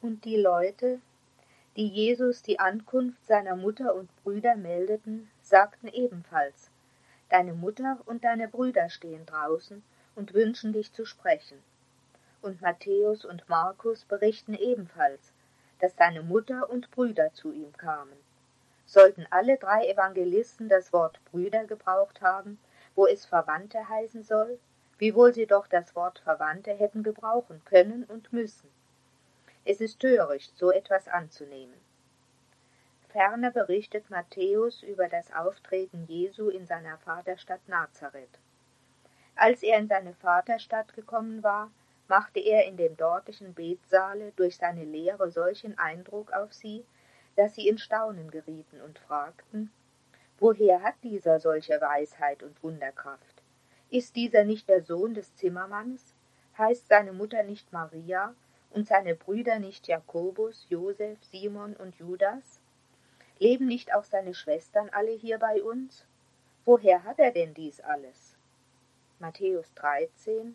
Und die Leute, die Jesus die Ankunft seiner Mutter und Brüder meldeten, sagten ebenfalls: Deine Mutter und deine Brüder stehen draußen und wünschen dich zu sprechen. Und Matthäus und Markus berichten ebenfalls, dass seine Mutter und Brüder zu ihm kamen. Sollten alle drei Evangelisten das Wort Brüder gebraucht haben, wo es Verwandte heißen soll, wiewohl sie doch das Wort Verwandte hätten gebrauchen können und müssen. Es ist töricht, so etwas anzunehmen. Ferner berichtet Matthäus über das Auftreten Jesu in seiner Vaterstadt Nazareth. Als er in seine Vaterstadt gekommen war, machte er in dem dortigen Betsaale durch seine Lehre solchen Eindruck auf sie, dass sie in Staunen gerieten und fragten: Woher hat dieser solche Weisheit und Wunderkraft? Ist dieser nicht der Sohn des Zimmermanns? Heißt seine Mutter nicht Maria und seine Brüder nicht Jakobus, Josef, Simon und Judas? Leben nicht auch seine Schwestern alle hier bei uns? Woher hat er denn dies alles? Matthäus 13,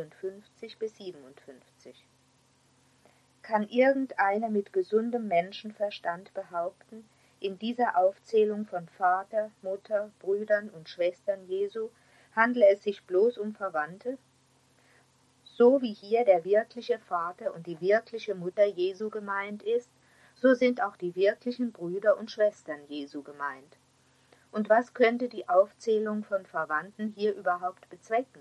53-57. Kann irgendeiner mit gesundem Menschenverstand behaupten, in dieser Aufzählung von Vater, Mutter, Brüdern und Schwestern Jesu handle es sich bloß um Verwandte? So wie hier der wirkliche Vater und die wirkliche Mutter Jesu gemeint ist, so sind auch die wirklichen Brüder und Schwestern Jesu gemeint. Und was könnte die Aufzählung von Verwandten hier überhaupt bezwecken?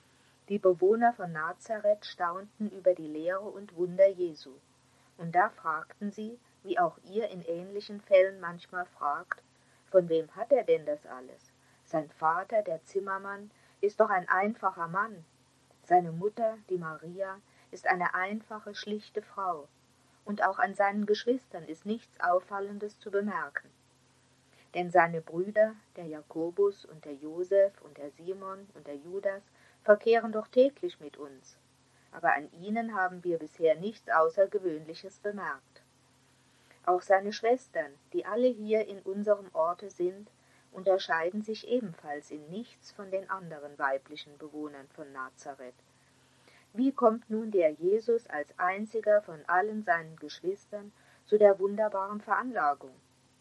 Die Bewohner von Nazareth staunten über die Lehre und Wunder Jesu. Und da fragten sie, wie auch ihr in ähnlichen Fällen manchmal fragt: Von wem hat er denn das alles? Sein Vater, der Zimmermann, ist doch ein einfacher Mann. Seine Mutter, die Maria, ist eine einfache, schlichte Frau. Und auch an seinen Geschwistern ist nichts Auffallendes zu bemerken. Denn seine Brüder, der Jakobus und der Josef und der Simon und der Judas, verkehren doch täglich mit uns. Aber an ihnen haben wir bisher nichts Außergewöhnliches bemerkt. Auch seine Schwestern, die alle hier in unserem Orte sind, unterscheiden sich ebenfalls in nichts von den anderen weiblichen Bewohnern von Nazareth. Wie kommt nun der Jesus als einziger von allen seinen Geschwistern zu der wunderbaren Veranlagung?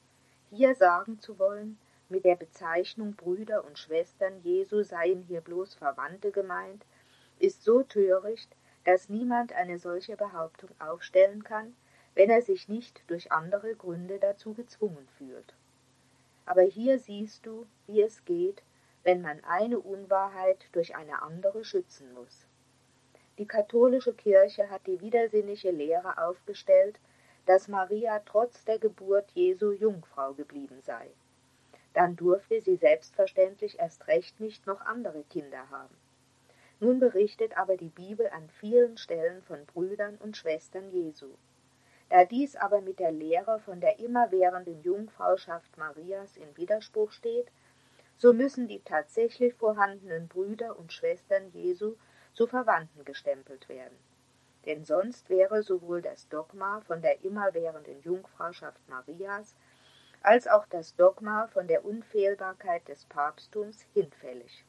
Hier sagen zu wollen, mit der Bezeichnung Brüder und Schwestern Jesu seien hier bloß Verwandte gemeint, ist so töricht, dass niemand eine solche Behauptung aufstellen kann, wenn er sich nicht durch andere Gründe dazu gezwungen fühlt. Aber hier siehst du, wie es geht, wenn man eine Unwahrheit durch eine andere schützen muss. Die katholische Kirche hat die widersinnige Lehre aufgestellt, dass Maria trotz der Geburt Jesu Jungfrau geblieben sei. Dann durfte sie selbstverständlich erst recht nicht noch andere Kinder haben. Nun berichtet aber die Bibel an vielen Stellen von Brüdern und Schwestern Jesu. Da dies aber mit der Lehre von der immerwährenden Jungfrauschaft Marias in Widerspruch steht, so müssen die tatsächlich vorhandenen Brüder und Schwestern Jesu zu Verwandten gestempelt werden. Denn sonst wäre sowohl das Dogma von der immerwährenden Jungfrauschaft Marias als auch das Dogma von der Unfehlbarkeit des Papsttums hinfällig.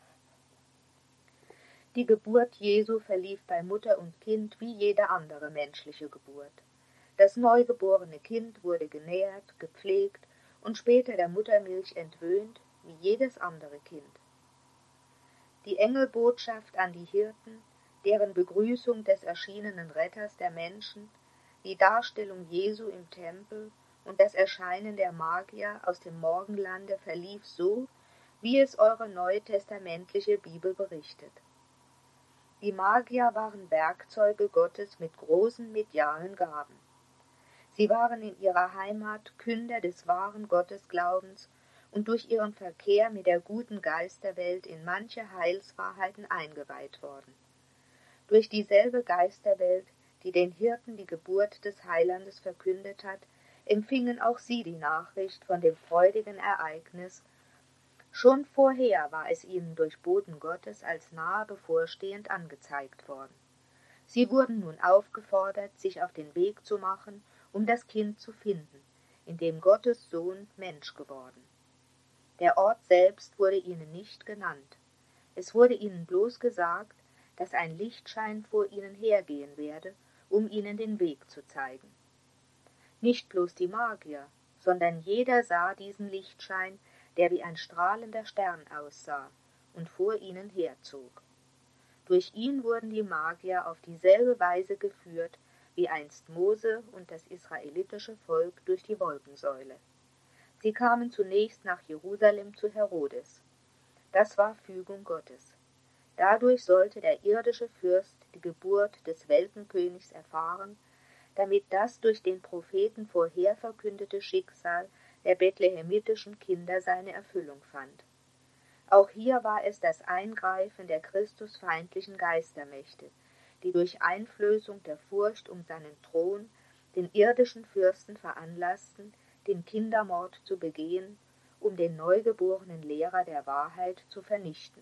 Die Geburt Jesu verlief bei Mutter und Kind wie jede andere menschliche Geburt. Das neugeborene Kind wurde genährt, gepflegt und später der Muttermilch entwöhnt, wie jedes andere Kind. Die Engelbotschaft an die Hirten, deren Begrüßung des erschienenen Retters der Menschen, die Darstellung Jesu im Tempel und das Erscheinen der Magier aus dem Morgenlande verlief so, wie es eure neutestamentliche Bibel berichtet. Die Magier waren Werkzeuge Gottes mit großen medialen Gaben. Sie waren in ihrer Heimat Künder des wahren Gottesglaubens und durch ihren Verkehr mit der guten Geisterwelt in manche Heilswahrheiten eingeweiht worden. Durch dieselbe Geisterwelt, die den Hirten die Geburt des Heilandes verkündet hat, empfingen auch sie die Nachricht von dem freudigen Ereignis. Schon vorher war es ihnen durch Boten Gottes als nahe bevorstehend angezeigt worden. Sie wurden nun aufgefordert, sich auf den Weg zu machen, um das Kind zu finden, in dem Gottes Sohn Mensch geworden. Der Ort selbst wurde ihnen nicht genannt. Es wurde ihnen bloß gesagt, dass ein Lichtschein vor ihnen hergehen werde um ihnen den Weg zu zeigen. Nicht bloß die Magier, sondern jeder sah diesen Lichtschein, der wie ein strahlender Stern aussah und vor ihnen herzog. Durch ihn wurden die Magier auf dieselbe Weise geführt, wie einst Mose und das israelitische Volk durch die Wolkensäule. Sie kamen zunächst nach Jerusalem zu Herodes. Das war Fügung Gottes. Dadurch sollte der irdische Fürst die Geburt des Weltenkönigs erfahren, damit das durch den Propheten vorher verkündete Schicksal der bethlehemitischen Kinder seine Erfüllung fand. Auch hier war es das Eingreifen der christusfeindlichen Geistermächte, die durch Einflößung der Furcht um seinen Thron den irdischen Fürsten veranlassten, den Kindermord zu begehen, um den neugeborenen Lehrer der Wahrheit zu vernichten.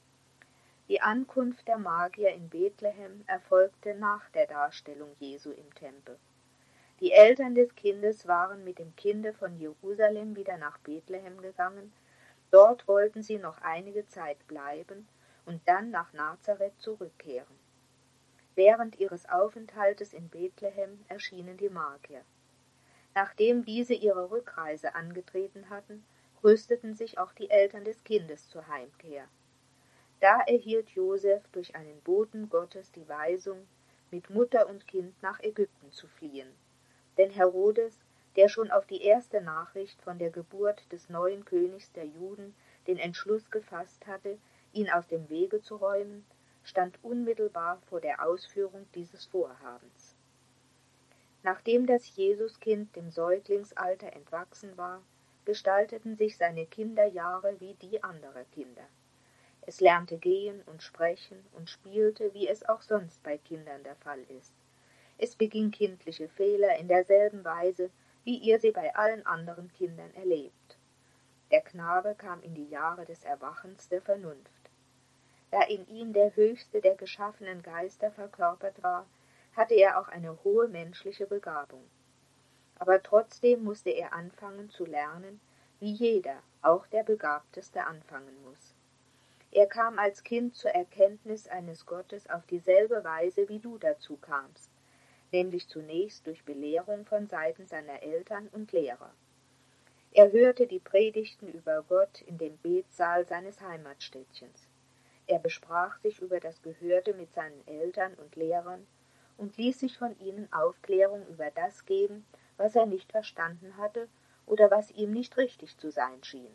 Die Ankunft der Magier in Bethlehem erfolgte nach der Darstellung Jesu im Tempel. Die Eltern des Kindes waren mit dem Kinde von Jerusalem wieder nach Bethlehem gegangen. Dort wollten sie noch einige Zeit bleiben und dann nach Nazareth zurückkehren. Während ihres Aufenthaltes in Bethlehem erschienen die Magier. Nachdem diese ihre Rückreise angetreten hatten, rüsteten sich auch die Eltern des Kindes zur Heimkehr. Da erhielt Josef durch einen Boten Gottes die Weisung, mit Mutter und Kind nach Ägypten zu fliehen. Denn Herodes, der schon auf die erste Nachricht von der Geburt des neuen Königs der Juden den Entschluss gefasst hatte, ihn aus dem Wege zu räumen, stand unmittelbar vor der Ausführung dieses Vorhabens. Nachdem das Jesuskind dem Säuglingsalter entwachsen war, gestalteten sich seine Kinderjahre wie die anderer Kinder. Es lernte gehen und sprechen und spielte, wie es auch sonst bei Kindern der Fall ist. Es beging kindliche Fehler in derselben Weise, wie ihr sie bei allen anderen Kindern erlebt. Der Knabe kam in die Jahre des Erwachens der Vernunft. Da in ihm der höchste der geschaffenen Geister verkörpert war, hatte er auch eine hohe menschliche Begabung. Aber trotzdem musste er anfangen zu lernen, wie jeder, auch der Begabteste, anfangen muss. Er kam als Kind zur Erkenntnis eines Gottes auf dieselbe Weise, wie du dazu kamst, nämlich zunächst durch Belehrung von Seiten seiner Eltern und Lehrer. Er hörte die Predigten über Gott in dem Betsaal seines Heimatstädtchens. Er besprach sich über das Gehörte mit seinen Eltern und Lehrern und ließ sich von ihnen Aufklärung über das geben, was er nicht verstanden hatte oder was ihm nicht richtig zu sein schien.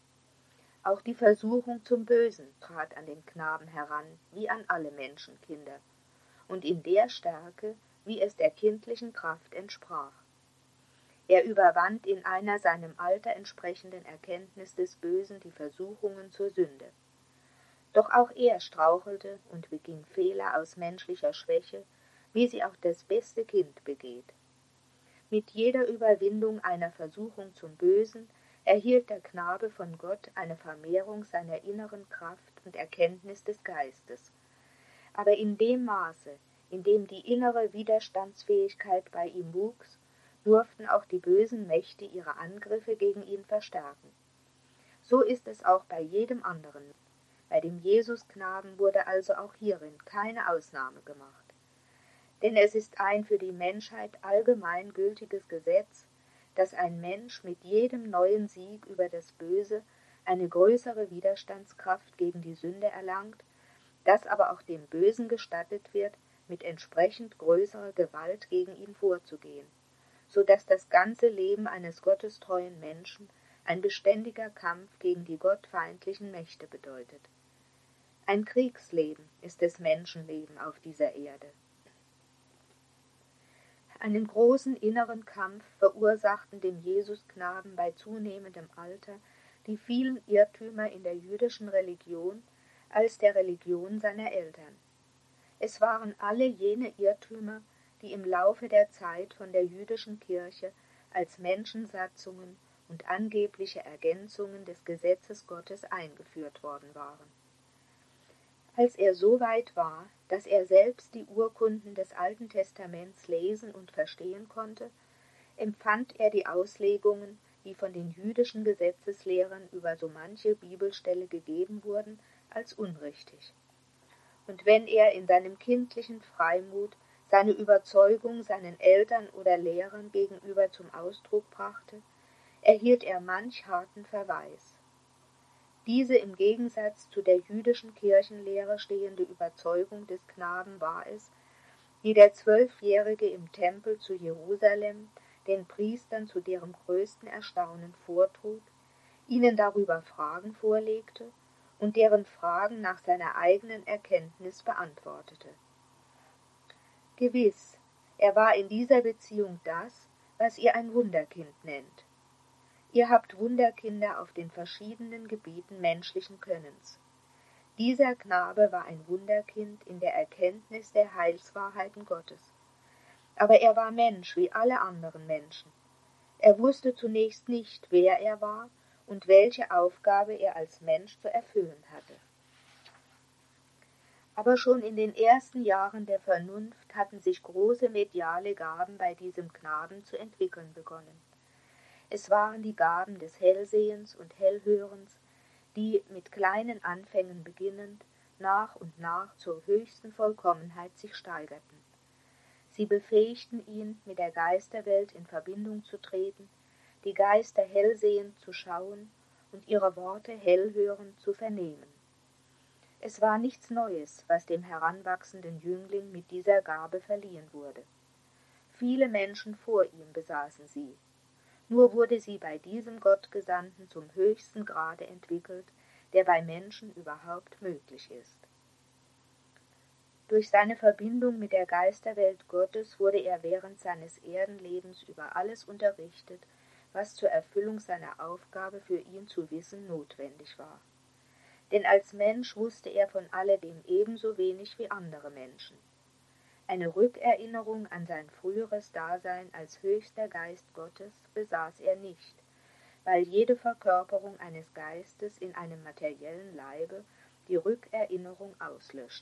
Auch die Versuchung zum Bösen trat an den Knaben heran, wie an alle Menschenkinder, und in der Stärke, wie es der kindlichen Kraft entsprach. Er überwand in einer seinem Alter entsprechenden Erkenntnis des Bösen die Versuchungen zur Sünde. Doch auch er strauchelte und beging Fehler aus menschlicher Schwäche, wie sie auch das beste Kind begeht. Mit jeder Überwindung einer Versuchung zum Bösen erhielt der Knabe von Gott eine Vermehrung seiner inneren Kraft und Erkenntnis des Geistes. Aber in dem Maße, in dem die innere Widerstandsfähigkeit bei ihm wuchs, durften auch die bösen Mächte ihre Angriffe gegen ihn verstärken. So ist es auch bei jedem anderen. Bei dem Jesusknaben wurde also auch hierin keine Ausnahme gemacht. Denn es ist ein für die Menschheit allgemein gültiges Gesetz, dass ein Mensch mit jedem neuen Sieg über das Böse eine größere Widerstandskraft gegen die Sünde erlangt, dass aber auch dem Bösen gestattet wird, mit entsprechend größerer Gewalt gegen ihn vorzugehen, so dass das ganze Leben eines gottestreuen Menschen ein beständiger Kampf gegen die gottfeindlichen Mächte bedeutet. Ein Kriegsleben ist das Menschenleben auf dieser Erde. Einen großen inneren Kampf verursachten dem Jesusknaben bei zunehmendem Alter die vielen Irrtümer in der jüdischen Religion als der Religion seiner Eltern. Es waren alle jene Irrtümer, die im Laufe der Zeit von der jüdischen Kirche als Menschensatzungen und angebliche Ergänzungen des Gesetzes Gottes eingeführt worden waren. Als er so weit war, dass er selbst die Urkunden des Alten Testaments lesen und verstehen konnte, empfand er die Auslegungen, die von den jüdischen Gesetzeslehrern über so manche Bibelstelle gegeben wurden, als unrichtig. Und wenn er in seinem kindlichen Freimut seine Überzeugung seinen Eltern oder Lehrern gegenüber zum Ausdruck brachte, erhielt er manch harten Verweis. Diese im Gegensatz zu der jüdischen Kirchenlehre stehende Überzeugung des Knaben war es, die der 12-Jährige im Tempel zu Jerusalem den Priestern zu deren größten Erstaunen vortrug, ihnen darüber Fragen vorlegte und deren Fragen nach seiner eigenen Erkenntnis beantwortete. Gewiss, er war in dieser Beziehung das, was ihr ein Wunderkind nennt. Ihr habt Wunderkinder auf den verschiedenen Gebieten menschlichen Könnens. Dieser Knabe war ein Wunderkind in der Erkenntnis der Heilswahrheiten Gottes. Aber er war Mensch wie alle anderen Menschen. Er wusste zunächst nicht, wer er war und welche Aufgabe er als Mensch zu erfüllen hatte. Aber schon in den ersten Jahren der Vernunft hatten sich große mediale Gaben bei diesem Knaben zu entwickeln begonnen. Es waren die Gaben des Hellsehens und Hellhörens, die, mit kleinen Anfängen beginnend, nach und nach zur höchsten Vollkommenheit sich steigerten. Sie befähigten ihn, mit der Geisterwelt in Verbindung zu treten, die Geister hellsehend zu schauen und ihre Worte hellhörend zu vernehmen. Es war nichts Neues, was dem heranwachsenden Jüngling mit dieser Gabe verliehen wurde. Viele Menschen vor ihm besaßen sie. Nur wurde sie bei diesem Gottgesandten zum höchsten Grade entwickelt, der bei Menschen überhaupt möglich ist. Durch seine Verbindung mit der Geisterwelt Gottes wurde er während seines Erdenlebens über alles unterrichtet, was zur Erfüllung seiner Aufgabe für ihn zu wissen notwendig war. Denn als Mensch wusste er von alledem ebenso wenig wie andere Menschen. Eine Rückerinnerung an sein früheres Dasein als höchster Geist Gottes besaß er nicht, weil jede Verkörperung eines Geistes in einem materiellen Leibe die Rückerinnerung auslöscht.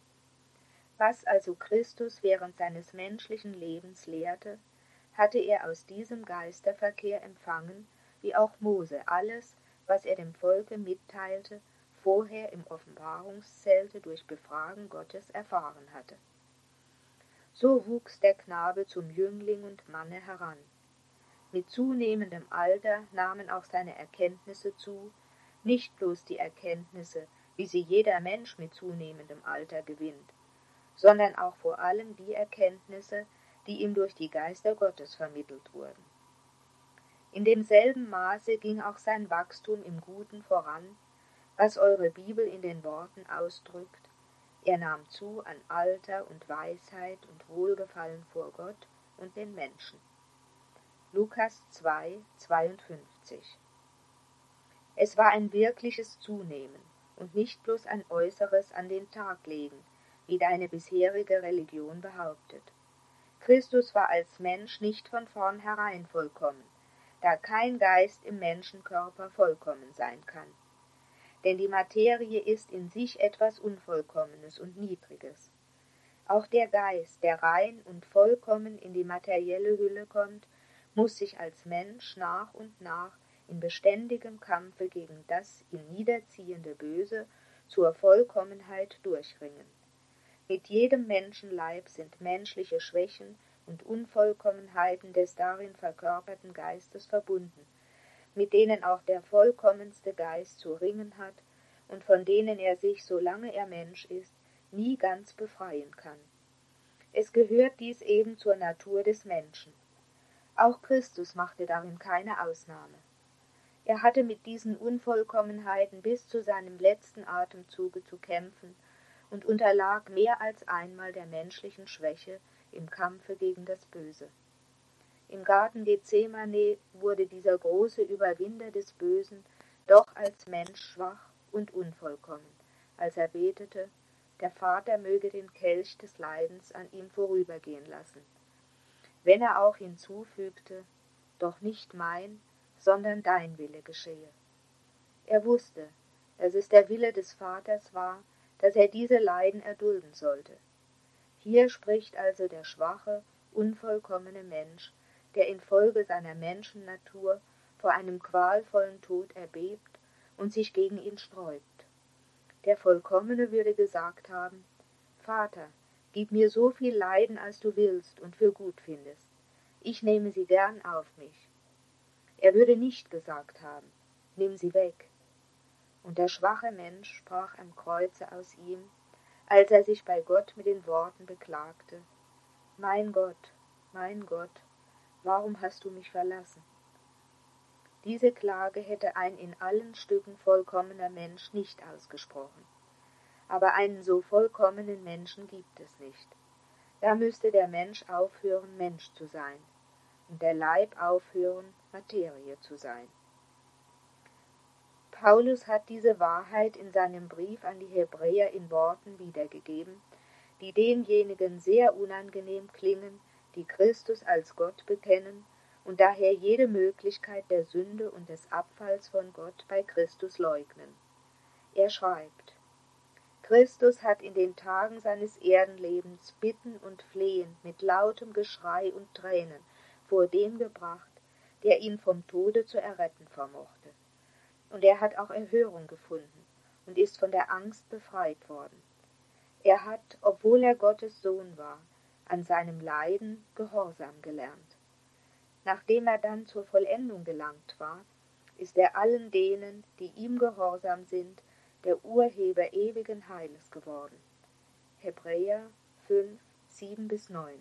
Was also Christus während seines menschlichen Lebens lehrte, hatte er aus diesem Geisterverkehr empfangen, wie auch Mose alles, was er dem Volke mitteilte, vorher im Offenbarungszelte durch Befragen Gottes erfahren hatte. So wuchs der Knabe zum Jüngling und Manne heran. Mit zunehmendem Alter nahmen auch seine Erkenntnisse zu, nicht bloß die Erkenntnisse, wie sie jeder Mensch mit zunehmendem Alter gewinnt, sondern auch vor allem die Erkenntnisse, die ihm durch die Geister Gottes vermittelt wurden. In demselben Maße ging auch sein Wachstum im Guten voran, was eure Bibel in den Worten ausdrückt: Er nahm zu an Alter und Weisheit und Wohlgefallen vor Gott und den Menschen. Lukas 2, 52. Es war ein wirkliches Zunehmen und nicht bloß ein äußeres an den Tag legen, wie deine bisherige Religion behauptet. Christus war als Mensch nicht von vornherein vollkommen, da kein Geist im Menschenkörper vollkommen sein kann. Denn die Materie ist in sich etwas Unvollkommenes und Niedriges. Auch der Geist, der rein und vollkommen in die materielle Hülle kommt, muss sich als Mensch nach und nach in beständigem Kampfe gegen das ihn niederziehende Böse zur Vollkommenheit durchringen. Mit jedem Menschenleib sind menschliche Schwächen und Unvollkommenheiten des darin verkörperten Geistes verbunden, mit denen auch der vollkommenste Geist zu ringen hat und von denen er sich, solange er Mensch ist, nie ganz befreien kann. Es gehört dies eben zur Natur des Menschen. Auch Christus machte darin keine Ausnahme. Er hatte mit diesen Unvollkommenheiten bis zu seinem letzten Atemzuge zu kämpfen und unterlag mehr als einmal der menschlichen Schwäche im Kampfe gegen das Böse. Im Garten Gethsemane wurde dieser große Überwinder des Bösen doch als Mensch schwach und unvollkommen, als er betete, der Vater möge den Kelch des Leidens an ihm vorübergehen lassen. Wenn er auch hinzufügte, doch nicht mein, sondern dein Wille geschehe. Er wusste, dass es der Wille des Vaters war, dass er diese Leiden erdulden sollte. Hier spricht also der schwache, unvollkommene Mensch, der infolge seiner Menschennatur vor einem qualvollen Tod erbebt und sich gegen ihn sträubt. Der Vollkommene würde gesagt haben: Vater, Gib mir so viel Leiden, als du willst und für gut findest. Ich nehme sie gern auf mich. Er würde nicht gesagt haben, nimm sie weg. Und der schwache Mensch sprach am Kreuze aus ihm, als er sich bei Gott mit den Worten beklagte, mein Gott, warum hast du mich verlassen? Diese Klage hätte ein in allen Stücken vollkommener Mensch nicht ausgesprochen. Aber einen so vollkommenen Menschen gibt es nicht. Da müsste der Mensch aufhören, Mensch zu sein, und der Leib aufhören, Materie zu sein. Paulus hat diese Wahrheit in seinem Brief an die Hebräer in Worten wiedergegeben, die denjenigen sehr unangenehm klingen, die Christus als Gott bekennen und daher jede Möglichkeit der Sünde und des Abfalls von Gott bei Christus leugnen. Er schreibt: Christus hat in den Tagen seines Erdenlebens Bitten und Flehen mit lautem Geschrei und Tränen vor dem gebracht, der ihn vom Tode zu erretten vermochte. Und er hat auch Erhörung gefunden und ist von der Angst befreit worden. Er hat, obwohl er Gottes Sohn war, an seinem Leiden Gehorsam gelernt. Nachdem er dann zur Vollendung gelangt war, ist er allen denen, die ihm gehorsam sind, der Urheber ewigen Heiles geworden. Hebräer 5, 7-9.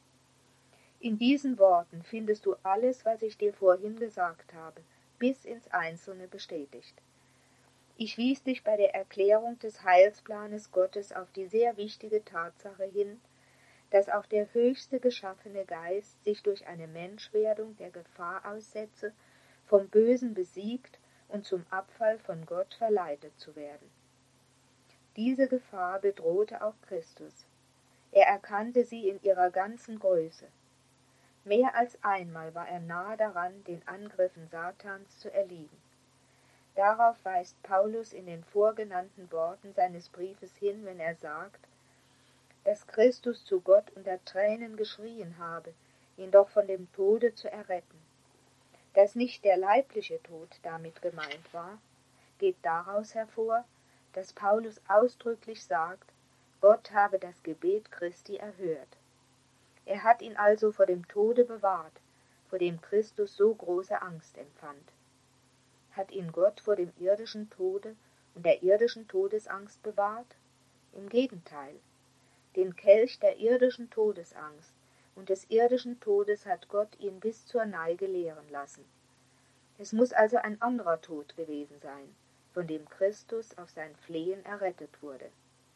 In diesen Worten findest du alles, was ich dir vorhin gesagt habe, bis ins Einzelne bestätigt. Ich wies dich bei der Erklärung des Heilsplanes Gottes auf die sehr wichtige Tatsache hin, dass auch der höchste geschaffene Geist sich durch eine Menschwerdung der Gefahr aussetze, vom Bösen besiegt und zum Abfall von Gott verleitet zu werden. Diese Gefahr bedrohte auch Christus. Er erkannte sie in ihrer ganzen Größe. Mehr als einmal war er nahe daran, den Angriffen Satans zu erliegen. Darauf weist Paulus in den vorgenannten Worten seines Briefes hin, wenn er sagt, dass Christus zu Gott unter Tränen geschrien habe, ihn doch von dem Tode zu erretten. Dass nicht der leibliche Tod damit gemeint war, geht daraus hervor, dass Paulus ausdrücklich sagt, Gott habe das Gebet Christi erhört. Er hat ihn also vor dem Tode bewahrt, vor dem Christus so große Angst empfand. Hat ihn Gott vor dem irdischen Tode und der irdischen Todesangst bewahrt? Im Gegenteil. Den Kelch der irdischen Todesangst und des irdischen Todes hat Gott ihn bis zur Neige leeren lassen. Es muss also ein anderer Tod gewesen sein, von dem Christus auf sein Flehen errettet wurde.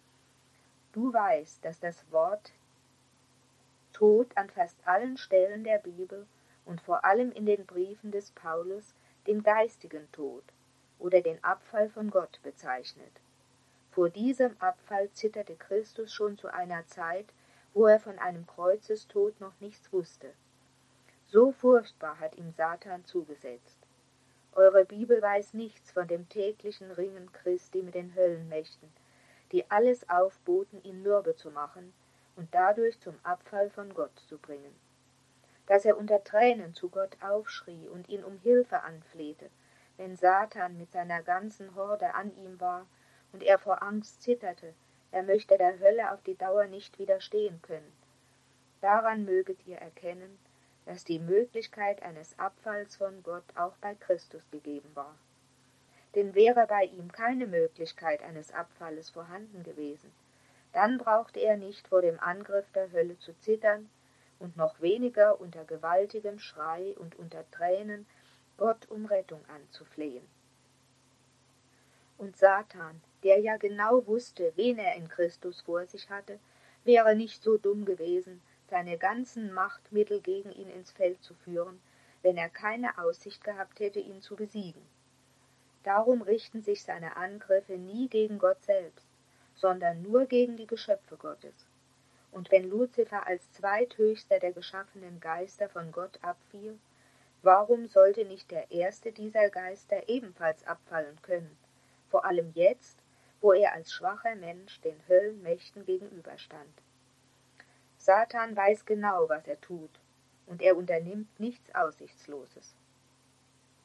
Du weißt, dass das Wort Tod an fast allen Stellen der Bibel und vor allem in den Briefen des Paulus den geistigen Tod oder den Abfall von Gott bezeichnet. Vor diesem Abfall zitterte Christus schon zu einer Zeit, wo er von einem Kreuzestod noch nichts wusste. So furchtbar hat ihm Satan zugesetzt. Eure Bibel weiß nichts von dem täglichen Ringen Christi mit den Höllenmächten, die alles aufboten, ihn mürbe zu machen und dadurch zum Abfall von Gott zu bringen. Dass er unter Tränen zu Gott aufschrie und ihn um Hilfe anflehte, wenn Satan mit seiner ganzen Horde an ihm war und er vor Angst zitterte, er möchte der Hölle auf die Dauer nicht widerstehen können. Daran möget ihr erkennen, dass die Möglichkeit eines Abfalls von Gott auch bei Christus gegeben war. Denn wäre bei ihm keine Möglichkeit eines Abfalles vorhanden gewesen, dann brauchte er nicht vor dem Angriff der Hölle zu zittern und noch weniger unter gewaltigem Schrei und unter Tränen Gott um Rettung anzuflehen. Und Satan, der ja genau wusste, wen er in Christus vor sich hatte, wäre nicht so dumm gewesen, seine ganzen Machtmittel gegen ihn ins Feld zu führen, wenn er keine Aussicht gehabt hätte, ihn zu besiegen. Darum richten sich seine Angriffe nie gegen Gott selbst, sondern nur gegen die Geschöpfe Gottes. Und wenn Luzifer als zweithöchster der geschaffenen Geister von Gott abfiel, warum sollte nicht der erste dieser Geister ebenfalls abfallen können, vor allem jetzt, wo er als schwacher Mensch den Höllenmächten gegenüberstand? Satan weiß genau, was er tut, und er unternimmt nichts Aussichtsloses.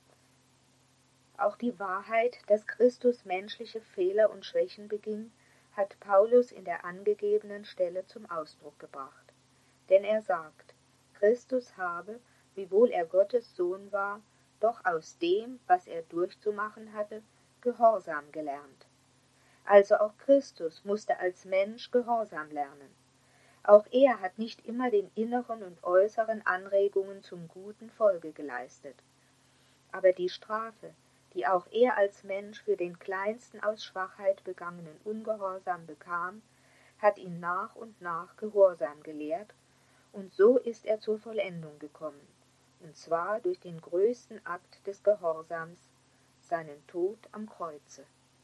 Auch die Wahrheit, dass Christus menschliche Fehler und Schwächen beging, hat Paulus in der angegebenen Stelle zum Ausdruck gebracht. Denn er sagt, Christus habe, wiewohl er Gottes Sohn war, doch aus dem, was er durchzumachen hatte, Gehorsam gelernt. Also auch Christus musste als Mensch Gehorsam lernen. Auch er hat nicht immer den inneren und äußeren Anregungen zum Guten Folge geleistet. Aber die Strafe, die auch er als Mensch für den kleinsten aus Schwachheit begangenen Ungehorsam bekam, hat ihn nach und nach Gehorsam gelehrt, und so ist er zur Vollendung gekommen, und zwar durch den größten Akt des Gehorsams, seinen Tod am Kreuze.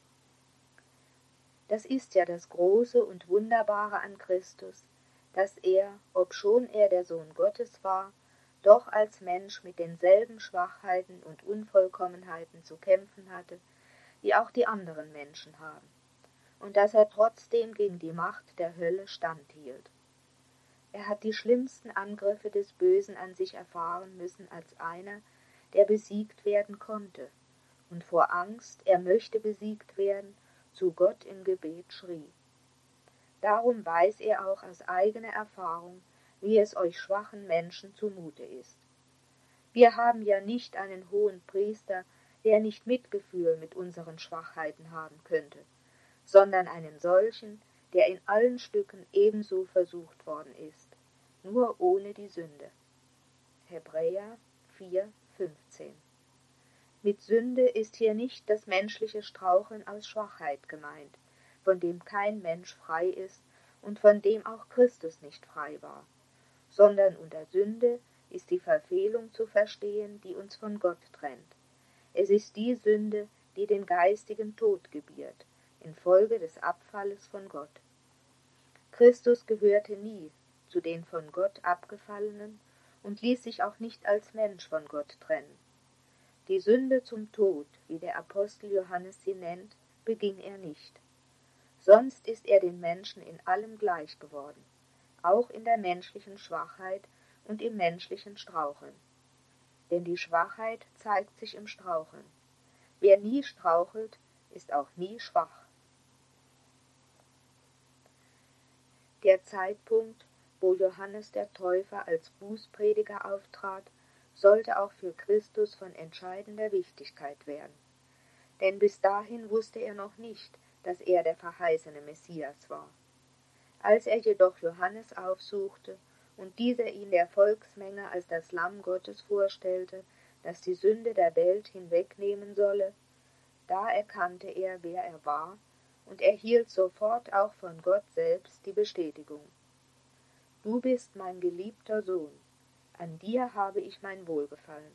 Das ist ja das Große und Wunderbare an Christus, dass er, obschon er der Sohn Gottes war, doch als Mensch mit denselben Schwachheiten und Unvollkommenheiten zu kämpfen hatte, wie auch die anderen Menschen haben, und dass er trotzdem gegen die Macht der Hölle standhielt. Er hat die schlimmsten Angriffe des Bösen an sich erfahren müssen als einer, der besiegt werden konnte, und vor Angst, er möchte besiegt werden, zu Gott im Gebet schrie. Darum weiß er auch aus eigener Erfahrung, wie es euch schwachen Menschen zumute ist. Wir haben ja nicht einen hohen Priester, der nicht Mitgefühl mit unseren Schwachheiten haben könnte, sondern einen solchen, der in allen Stücken ebenso versucht worden ist, nur ohne die Sünde. Hebräer 4,15. Mit Sünde ist hier nicht das menschliche Straucheln aus Schwachheit gemeint, von dem kein Mensch frei ist und von dem auch Christus nicht frei war, sondern unter Sünde ist die Verfehlung zu verstehen, die uns von Gott trennt. Es ist die Sünde, die den geistigen Tod gebiert, infolge des Abfalles von Gott. Christus gehörte nie zu den von Gott Abgefallenen und ließ sich auch nicht als Mensch von Gott trennen. Die Sünde zum Tod, wie der Apostel Johannes sie nennt, beging er nicht. Sonst ist er den Menschen in allem gleich geworden, auch in der menschlichen Schwachheit und im menschlichen Straucheln. Denn die Schwachheit zeigt sich im Straucheln. Wer nie strauchelt, ist auch nie schwach. Der Zeitpunkt, wo Johannes der Täufer als Bußprediger auftrat, sollte auch für Christus von entscheidender Wichtigkeit werden. Denn bis dahin wusste er noch nicht, dass er der verheißene Messias war. Als er jedoch Johannes aufsuchte und dieser ihn der Volksmenge als das Lamm Gottes vorstellte, das die Sünde der Welt hinwegnehmen solle, da erkannte er, wer er war, und erhielt sofort auch von Gott selbst die Bestätigung. Du bist mein geliebter Sohn, an dir habe ich mein Wohlgefallen.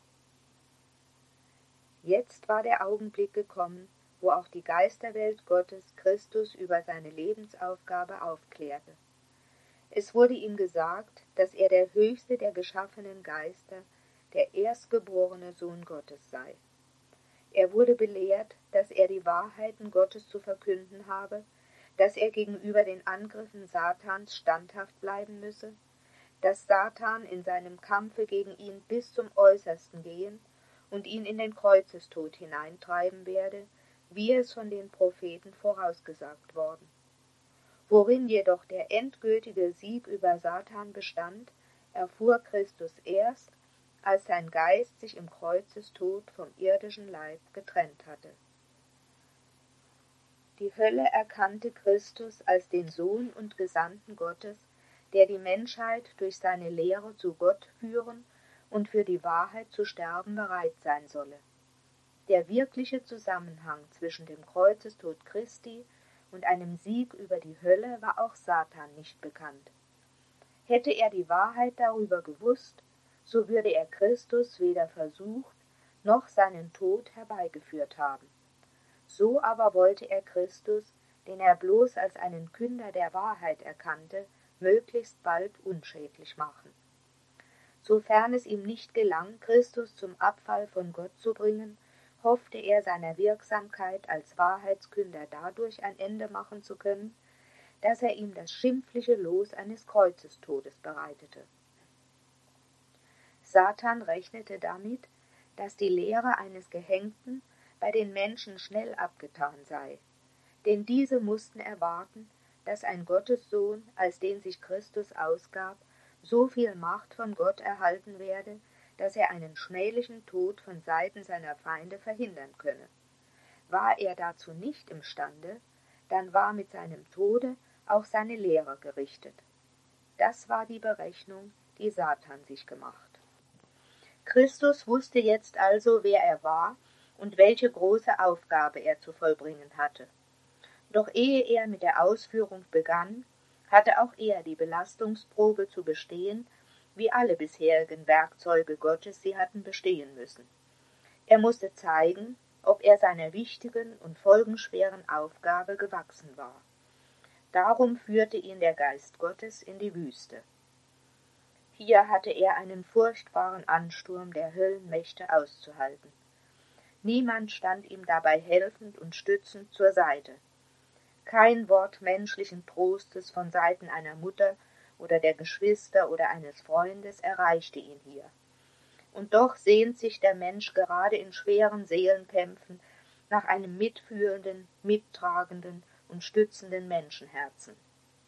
Jetzt war der Augenblick gekommen, wo auch die Geisterwelt Gottes Christus über seine Lebensaufgabe aufklärte. Es wurde ihm gesagt, dass er der höchste der geschaffenen Geister, der erstgeborene Sohn Gottes sei. Er wurde belehrt, dass er die Wahrheiten Gottes zu verkünden habe, dass er gegenüber den Angriffen Satans standhaft bleiben müsse, dass Satan in seinem Kampfe gegen ihn bis zum Äußersten gehen und ihn in den Kreuzestod hineintreiben werde, wie es von den Propheten vorausgesagt worden. Worin jedoch der endgültige Sieg über Satan bestand, erfuhr Christus erst, als sein Geist sich im Kreuzestod vom irdischen Leib getrennt hatte. Die Hölle erkannte Christus als den Sohn und Gesandten Gottes, der die Menschheit durch seine Lehre zu Gott führen und für die Wahrheit zu sterben bereit sein solle. Der wirkliche Zusammenhang zwischen dem Kreuzestod Christi und einem Sieg über die Hölle war auch Satan nicht bekannt. Hätte er die Wahrheit darüber gewusst, so würde er Christus weder versucht noch seinen Tod herbeigeführt haben. So aber wollte er Christus, den er bloß als einen Künder der Wahrheit erkannte, möglichst bald unschädlich machen. Sofern es ihm nicht gelang, Christus zum Abfall von Gott zu bringen, hoffte er seiner Wirksamkeit als Wahrheitskünder dadurch ein Ende machen zu können, dass er ihm das schimpfliche Los eines Kreuzestodes bereitete. Satan rechnete damit, dass die Lehre eines Gehängten bei den Menschen schnell abgetan sei, denn diese mussten erwarten, dass ein Gottessohn, als den sich Christus ausgab, so viel Macht von Gott erhalten werde, dass er einen schmählichen Tod von Seiten seiner Feinde verhindern könne. War er dazu nicht imstande, dann war mit seinem Tode auch seine Lehre gerichtet. Das war die Berechnung, die Satan sich gemacht. Christus wusste jetzt also, wer er war und welche große Aufgabe er zu vollbringen hatte. Doch ehe er mit der Ausführung begann, hatte auch er die Belastungsprobe zu bestehen, wie alle bisherigen Werkzeuge Gottes sie hatten bestehen müssen. Er musste zeigen, ob er seiner wichtigen und folgenschweren Aufgabe gewachsen war. Darum führte ihn der Geist Gottes in die Wüste. Hier hatte er einen furchtbaren Ansturm der Höllenmächte auszuhalten. Niemand stand ihm dabei helfend und stützend zur Seite. Kein Wort menschlichen Trostes von Seiten einer Mutter oder der Geschwister oder eines Freundes erreichte ihn hier. Und doch sehnt sich der Mensch gerade in schweren Seelenkämpfen nach einem mitfühlenden, mittragenden und stützenden Menschenherzen.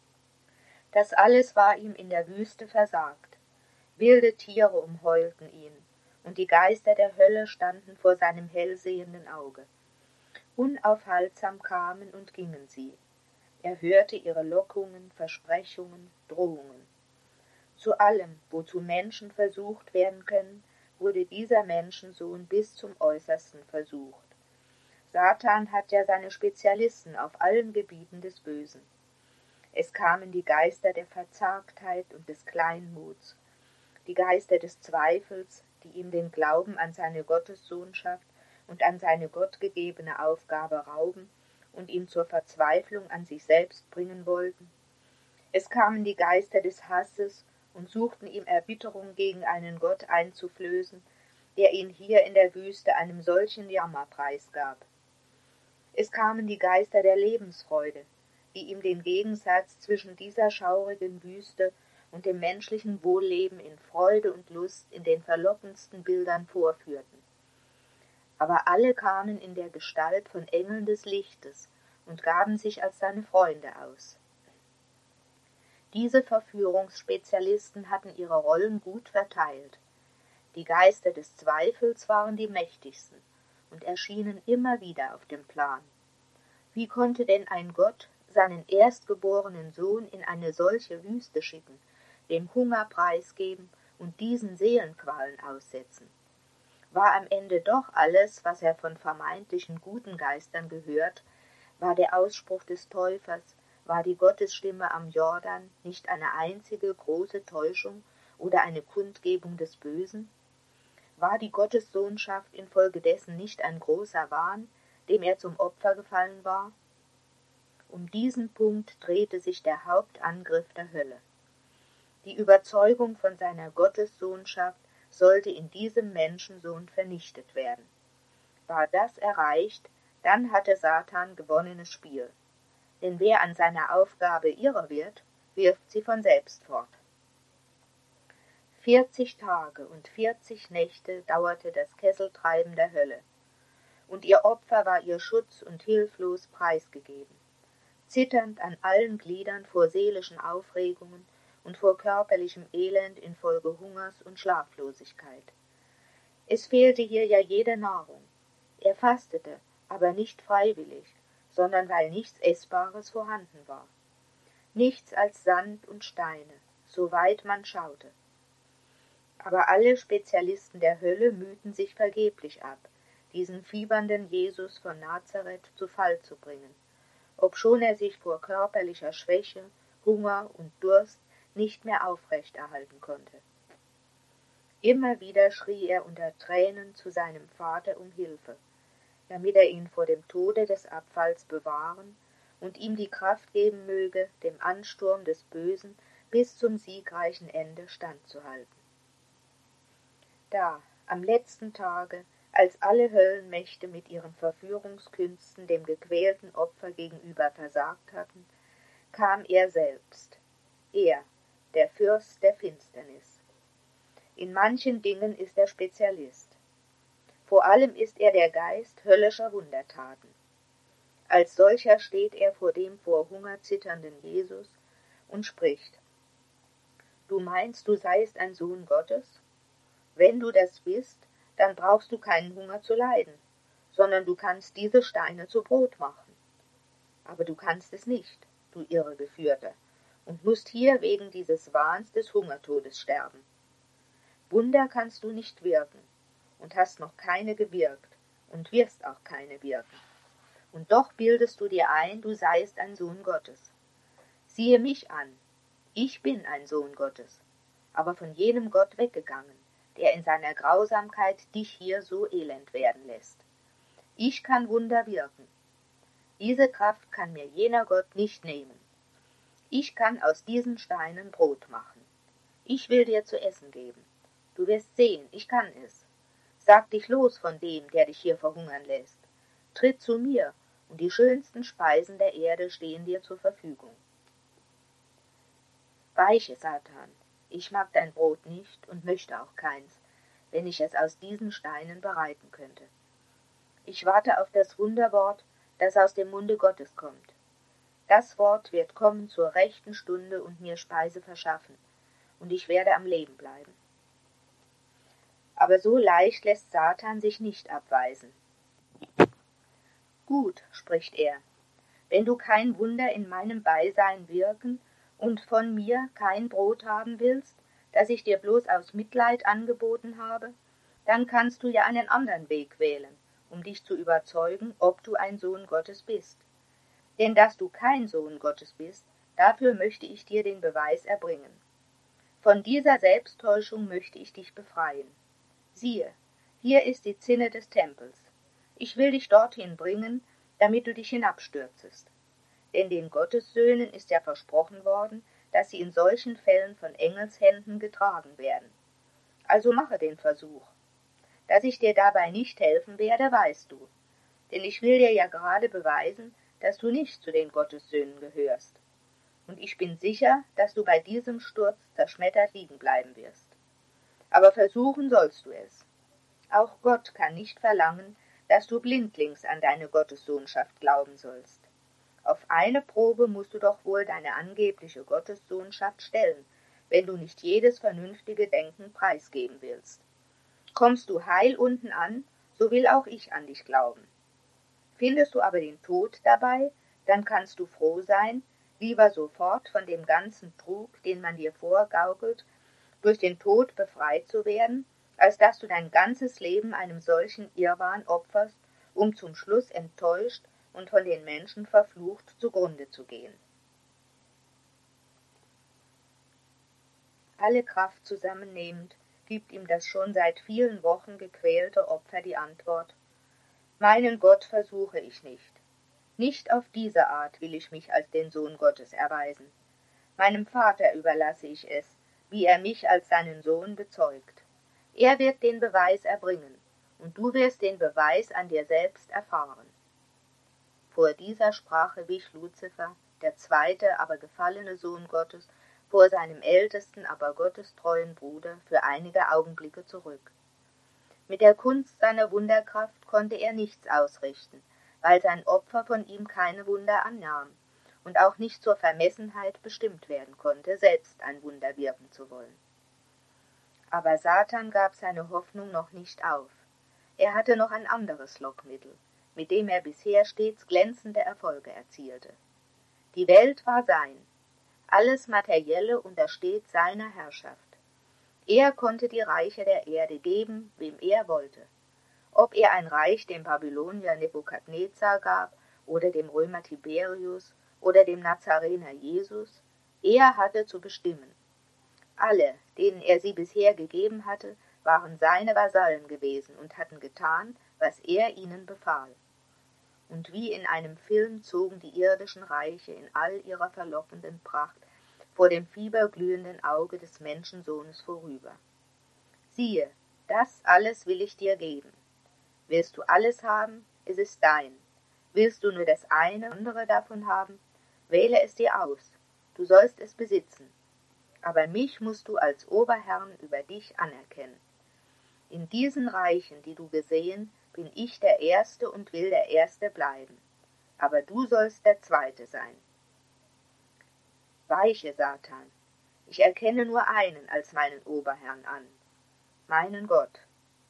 Das alles war ihm in der Wüste versagt. Wilde Tiere umheulten ihn, und die Geister der Hölle standen vor seinem hellsehenden Auge. Unaufhaltsam kamen und gingen sie. Er hörte ihre Lockungen, Versprechungen, Drohungen. Zu allem, wozu Menschen versucht werden können, wurde dieser Menschensohn bis zum Äußersten versucht. Satan hat ja seine Spezialisten auf allen Gebieten des Bösen. Es kamen die Geister der Verzagtheit und des Kleinmuts, die Geister des Zweifels, die ihm den Glauben an seine Gottessohnschaft und an seine gottgegebene Aufgabe rauben und ihn zur Verzweiflung an sich selbst bringen wollten. Es kamen die Geister des Hasses und suchten ihm Erbitterung gegen einen Gott einzuflößen, der ihn hier in der Wüste einem solchen Jammer preisgab. Es kamen die Geister der Lebensfreude, die ihm den Gegensatz zwischen dieser schaurigen Wüste und dem menschlichen Wohlleben in Freude und Lust in den verlockendsten Bildern vorführten. Aber alle kamen in der Gestalt von Engeln des Lichtes und gaben sich als seine Freunde aus. Diese Verführungsspezialisten hatten ihre Rollen gut verteilt. Die Geister des Zweifels waren die mächtigsten und erschienen immer wieder auf dem Plan. Wie konnte denn ein Gott seinen erstgeborenen Sohn in eine solche Wüste schicken, dem Hunger preisgeben und diesen Seelenqualen aussetzen? War am Ende doch alles, was er von vermeintlichen guten Geistern gehört, war der Ausspruch des Täufers, war die Gottesstimme am Jordan nicht eine einzige große Täuschung oder eine Kundgebung des Bösen? War die Gottessohnschaft infolgedessen nicht ein großer Wahn, dem er zum Opfer gefallen war? Um diesen Punkt drehte sich der Hauptangriff der Hölle. Die Überzeugung von seiner Gottessohnschaft sollte in diesem Menschensohn vernichtet werden. War das erreicht, dann hatte Satan gewonnenes Spiel. Denn wer an seiner Aufgabe irre wird, wirft sie von selbst fort. 40 Tage und 40 Nächte dauerte das Kesseltreiben der Hölle, und ihr Opfer war ihr schutz- und hilflos preisgegeben, zitternd an allen Gliedern vor seelischen Aufregungen und vor körperlichem Elend infolge Hungers und Schlaflosigkeit. Es fehlte hier ja jede Nahrung. Er fastete, aber nicht freiwillig, sondern weil nichts Essbares vorhanden war. Nichts als Sand und Steine, soweit man schaute. Aber alle Spezialisten der Hölle mühten sich vergeblich ab, diesen fiebernden Jesus von Nazareth zu Fall zu bringen, obschon er sich vor körperlicher Schwäche, Hunger und Durst nicht mehr aufrecht erhalten konnte. Immer wieder schrie er unter Tränen zu seinem Vater um Hilfe, damit er ihn vor dem Tode des Abfalls bewahren und ihm die Kraft geben möge, dem Ansturm des Bösen bis zum siegreichen Ende standzuhalten. Da, am letzten Tage, als alle Höllenmächte mit ihren Verführungskünsten dem gequälten Opfer gegenüber versagt hatten, kam er selbst, er, der Fürst der Finsternis. In manchen Dingen ist er Spezialist. Vor allem ist er der Geist höllischer Wundertaten. Als solcher steht er vor dem vor Hunger zitternden Jesus und spricht: Du meinst, du seist ein Sohn Gottes? Wenn du das bist, dann brauchst du keinen Hunger zu leiden, sondern du kannst diese Steine zu Brot machen. Aber du kannst es nicht, du Irregeführter, und musst hier wegen dieses Wahns des Hungertodes sterben. Wunder kannst du nicht wirken und hast noch keine gewirkt und wirst auch keine wirken. Und doch bildest du dir ein, du seist ein Sohn Gottes. Siehe mich an, ich bin ein Sohn Gottes, aber von jenem Gott weggegangen, der in seiner Grausamkeit dich hier so elend werden lässt. Ich kann Wunder wirken. Diese Kraft kann mir jener Gott nicht nehmen. Ich kann aus diesen Steinen Brot machen. Ich will dir zu essen geben. Du wirst sehen, ich kann es. Sag dich los von dem, der dich hier verhungern lässt. Tritt zu mir, und die schönsten Speisen der Erde stehen dir zur Verfügung. Weiche, Satan, ich mag dein Brot nicht und möchte auch keins, wenn ich es aus diesen Steinen bereiten könnte. Ich warte auf das Wunderwort, das aus dem Munde Gottes kommt. Das Wort wird kommen zur rechten Stunde und mir Speise verschaffen, und ich werde am Leben bleiben. Aber so leicht lässt Satan sich nicht abweisen. Gut, spricht er, wenn du kein Wunder in meinem Beisein wirken und von mir kein Brot haben willst, das ich dir bloß aus Mitleid angeboten habe, dann kannst du ja einen anderen Weg wählen, um dich zu überzeugen, ob du ein Sohn Gottes bist. Denn dass du kein Sohn Gottes bist, dafür möchte ich dir den Beweis erbringen. Von dieser Selbsttäuschung möchte ich dich befreien. Siehe, hier ist die Zinne des Tempels. Ich will dich dorthin bringen, damit du dich hinabstürzest. Denn den Gottessöhnen ist ja versprochen worden, dass sie in solchen Fällen von Engelshänden getragen werden. Also mache den Versuch. Dass ich dir dabei nicht helfen werde, weißt du. Denn ich will dir ja gerade beweisen, dass du nicht zu den Gottessöhnen gehörst. Und ich bin sicher, dass du bei diesem Sturz zerschmettert liegen bleiben wirst. Aber versuchen sollst du es. Auch Gott kann nicht verlangen, dass du blindlings an deine Gottessohnschaft glauben sollst. Auf eine Probe musst du doch wohl deine angebliche Gottessohnschaft stellen, wenn du nicht jedes vernünftige Denken preisgeben willst. Kommst du heil unten an, so will auch ich an dich glauben. Findest du aber den Tod dabei, dann kannst du froh sein, lieber sofort von dem ganzen Trug, den man dir vorgaukelt, durch den Tod befreit zu werden, als dass du dein ganzes Leben einem solchen Irrwahn opferst, um zum Schluss enttäuscht und von den Menschen verflucht zugrunde zu gehen. Alle Kraft zusammennehmend, gibt ihm das schon seit vielen Wochen gequälte Opfer die Antwort: Meinen Gott versuche ich nicht. Nicht auf diese Art will ich mich als den Sohn Gottes erweisen. Meinem Vater überlasse ich es, wie er mich als seinen Sohn bezeugt. Er wird den Beweis erbringen, und du wirst den Beweis an dir selbst erfahren. Vor dieser Sprache wich Luzifer, der zweite, aber gefallene Sohn Gottes, vor seinem ältesten, aber gottestreuen Bruder für einige Augenblicke zurück. Mit der Kunst seiner Wunderkraft konnte er nichts ausrichten, weil sein Opfer von ihm keine Wunder annahm und auch nicht zur Vermessenheit bestimmt werden konnte, selbst ein Wunder wirken zu wollen. Aber Satan gab seine Hoffnung noch nicht auf. Er hatte noch ein anderes Lockmittel, mit dem er bisher stets glänzende Erfolge erzielte. Die Welt war sein. Alles Materielle untersteht seiner Herrschaft. Er konnte die Reiche der Erde geben, wem er wollte. Ob er ein Reich dem Babylonier Nebukadnezar gab oder dem Römer Tiberius oder dem Nazarener Jesus, er hatte zu bestimmen. Alle, denen er sie bisher gegeben hatte, waren seine Vasallen gewesen und hatten getan, was er ihnen befahl. Und wie in einem Film zogen die irdischen Reiche in all ihrer verlockenden Pracht vor dem fieberglühenden Auge des Menschensohnes vorüber. Siehe, das alles will ich dir geben. Willst du alles haben, es ist dein. Willst du nur das eine, andere davon haben, wähle es dir aus. Du sollst es besitzen. Aber mich musst du als Oberherrn über dich anerkennen. In diesen Reichen, die du gesehen, bin ich der Erste und will der Erste bleiben. aber du sollst der Zweite sein. Weiche, Satan, ich erkenne nur einen als meinen Oberherrn an, meinen Gott.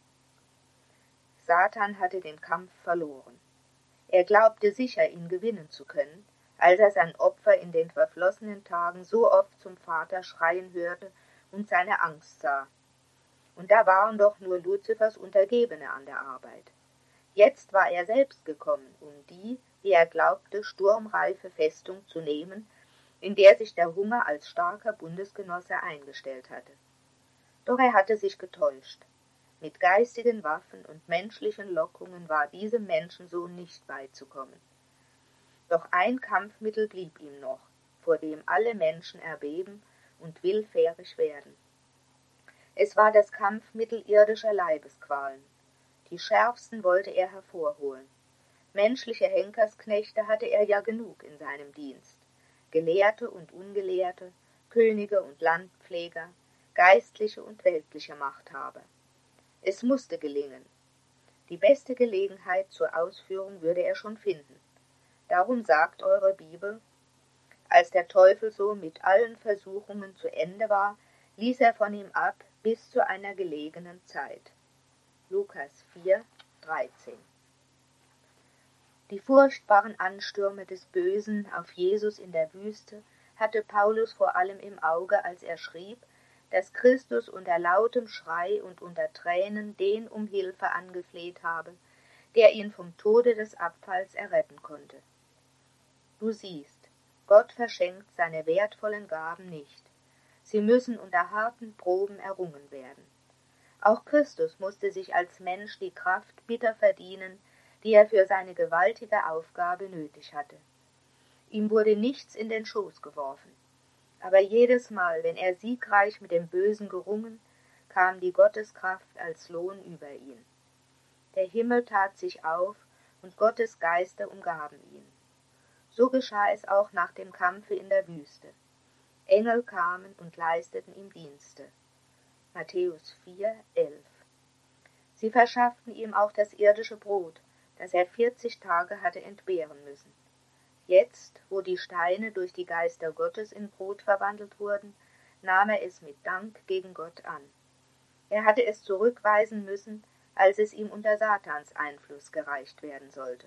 Satan hatte den Kampf verloren. Er glaubte sicher, ihn gewinnen zu können, als er sein Opfer in den verflossenen Tagen so oft zum Vater schreien hörte und seine Angst sah. Und da waren doch nur Luzifers Untergebene an der Arbeit. Jetzt war er selbst gekommen, um die, wie er glaubte, sturmreife Festung zu nehmen, in der sich der Hunger als starker Bundesgenosse eingestellt hatte. Doch er hatte sich getäuscht. Mit geistigen Waffen und menschlichen Lockungen war diesem Menschensohn nicht beizukommen. Doch ein Kampfmittel blieb ihm noch, vor dem alle Menschen erbeben und willfährig werden. Es war das Kampfmittel irdischer Leibesqualen. Die schärfsten wollte er hervorholen. Menschliche Henkersknechte hatte er ja genug in seinem Dienst. Gelehrte und Ungelehrte, Könige und Landpfleger, geistliche und weltliche Machthaber. Es musste gelingen. Die beste Gelegenheit zur Ausführung würde er schon finden. Darum sagt eure Bibel, als der Teufel so mit allen Versuchungen zu Ende war, ließ er von ihm ab bis zu einer gelegenen Zeit. Lukas 4,13. Die furchtbaren Anstürme des Bösen auf Jesus in der Wüste hatte Paulus vor allem im Auge, als er schrieb, dass Christus unter lautem Schrei und unter Tränen den um Hilfe angefleht habe, der ihn vom Tode des Abfalls erretten konnte. Du siehst, Gott verschenkt seine wertvollen Gaben nicht. Sie müssen unter harten Proben errungen werden. Auch Christus musste sich als Mensch die Kraft bitter verdienen, die er für seine gewaltige Aufgabe nötig hatte. Ihm wurde nichts in den Schoß geworfen. Aber jedes Mal, wenn er siegreich mit dem Bösen gerungen, kam die Gotteskraft als Lohn über ihn. Der Himmel tat sich auf, und Gottes Geister umgaben ihn. So geschah es auch nach dem Kampfe in der Wüste. Engel kamen und leisteten ihm Dienste. Matthäus 4,11. Sie verschafften ihm auch das irdische Brot, das er 40 Tage hatte entbehren müssen. Jetzt, wo die Steine durch die Geister Gottes in Brot verwandelt wurden, nahm er es mit Dank gegen Gott an. Er hatte es zurückweisen müssen, als es ihm unter Satans Einfluss gereicht werden sollte.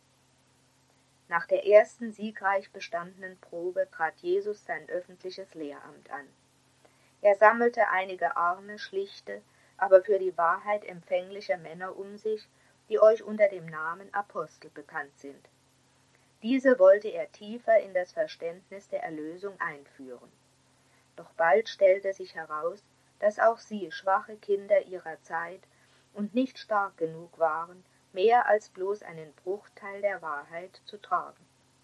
Nach der ersten siegreich bestandenen Probe trat Jesus sein öffentliches Lehramt an. Er sammelte einige arme, schlichte, aber für die Wahrheit empfängliche Männer um sich, die euch unter dem Namen Apostel bekannt sind. Diese wollte er tiefer in das Verständnis der Erlösung einführen. Doch bald stellte sich heraus, dass auch sie schwache Kinder ihrer Zeit und nicht stark genug waren, mehr als bloß einen Bruchteil der Wahrheit zu tragen.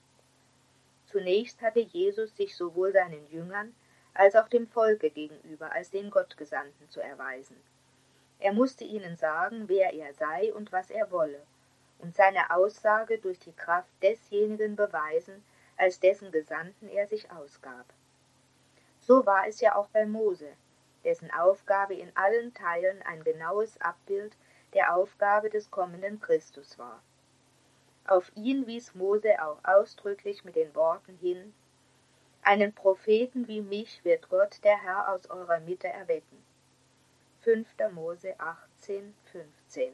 Zunächst hatte Jesus sich sowohl seinen Jüngern als auch dem Volke gegenüber als den Gottgesandten zu erweisen. Er musste ihnen sagen, wer er sei und was er wolle, und seine Aussage durch die Kraft desjenigen beweisen, als dessen Gesandten er sich ausgab. So war es ja auch bei Mose, dessen Aufgabe in allen Teilen ein genaues Abbild der Aufgabe des kommenden Christus war. Auf ihn wies Mose auch ausdrücklich mit den Worten hin: Einen Propheten wie mich wird Gott, der Herr, aus eurer Mitte erwecken. 5. Mose 18,15.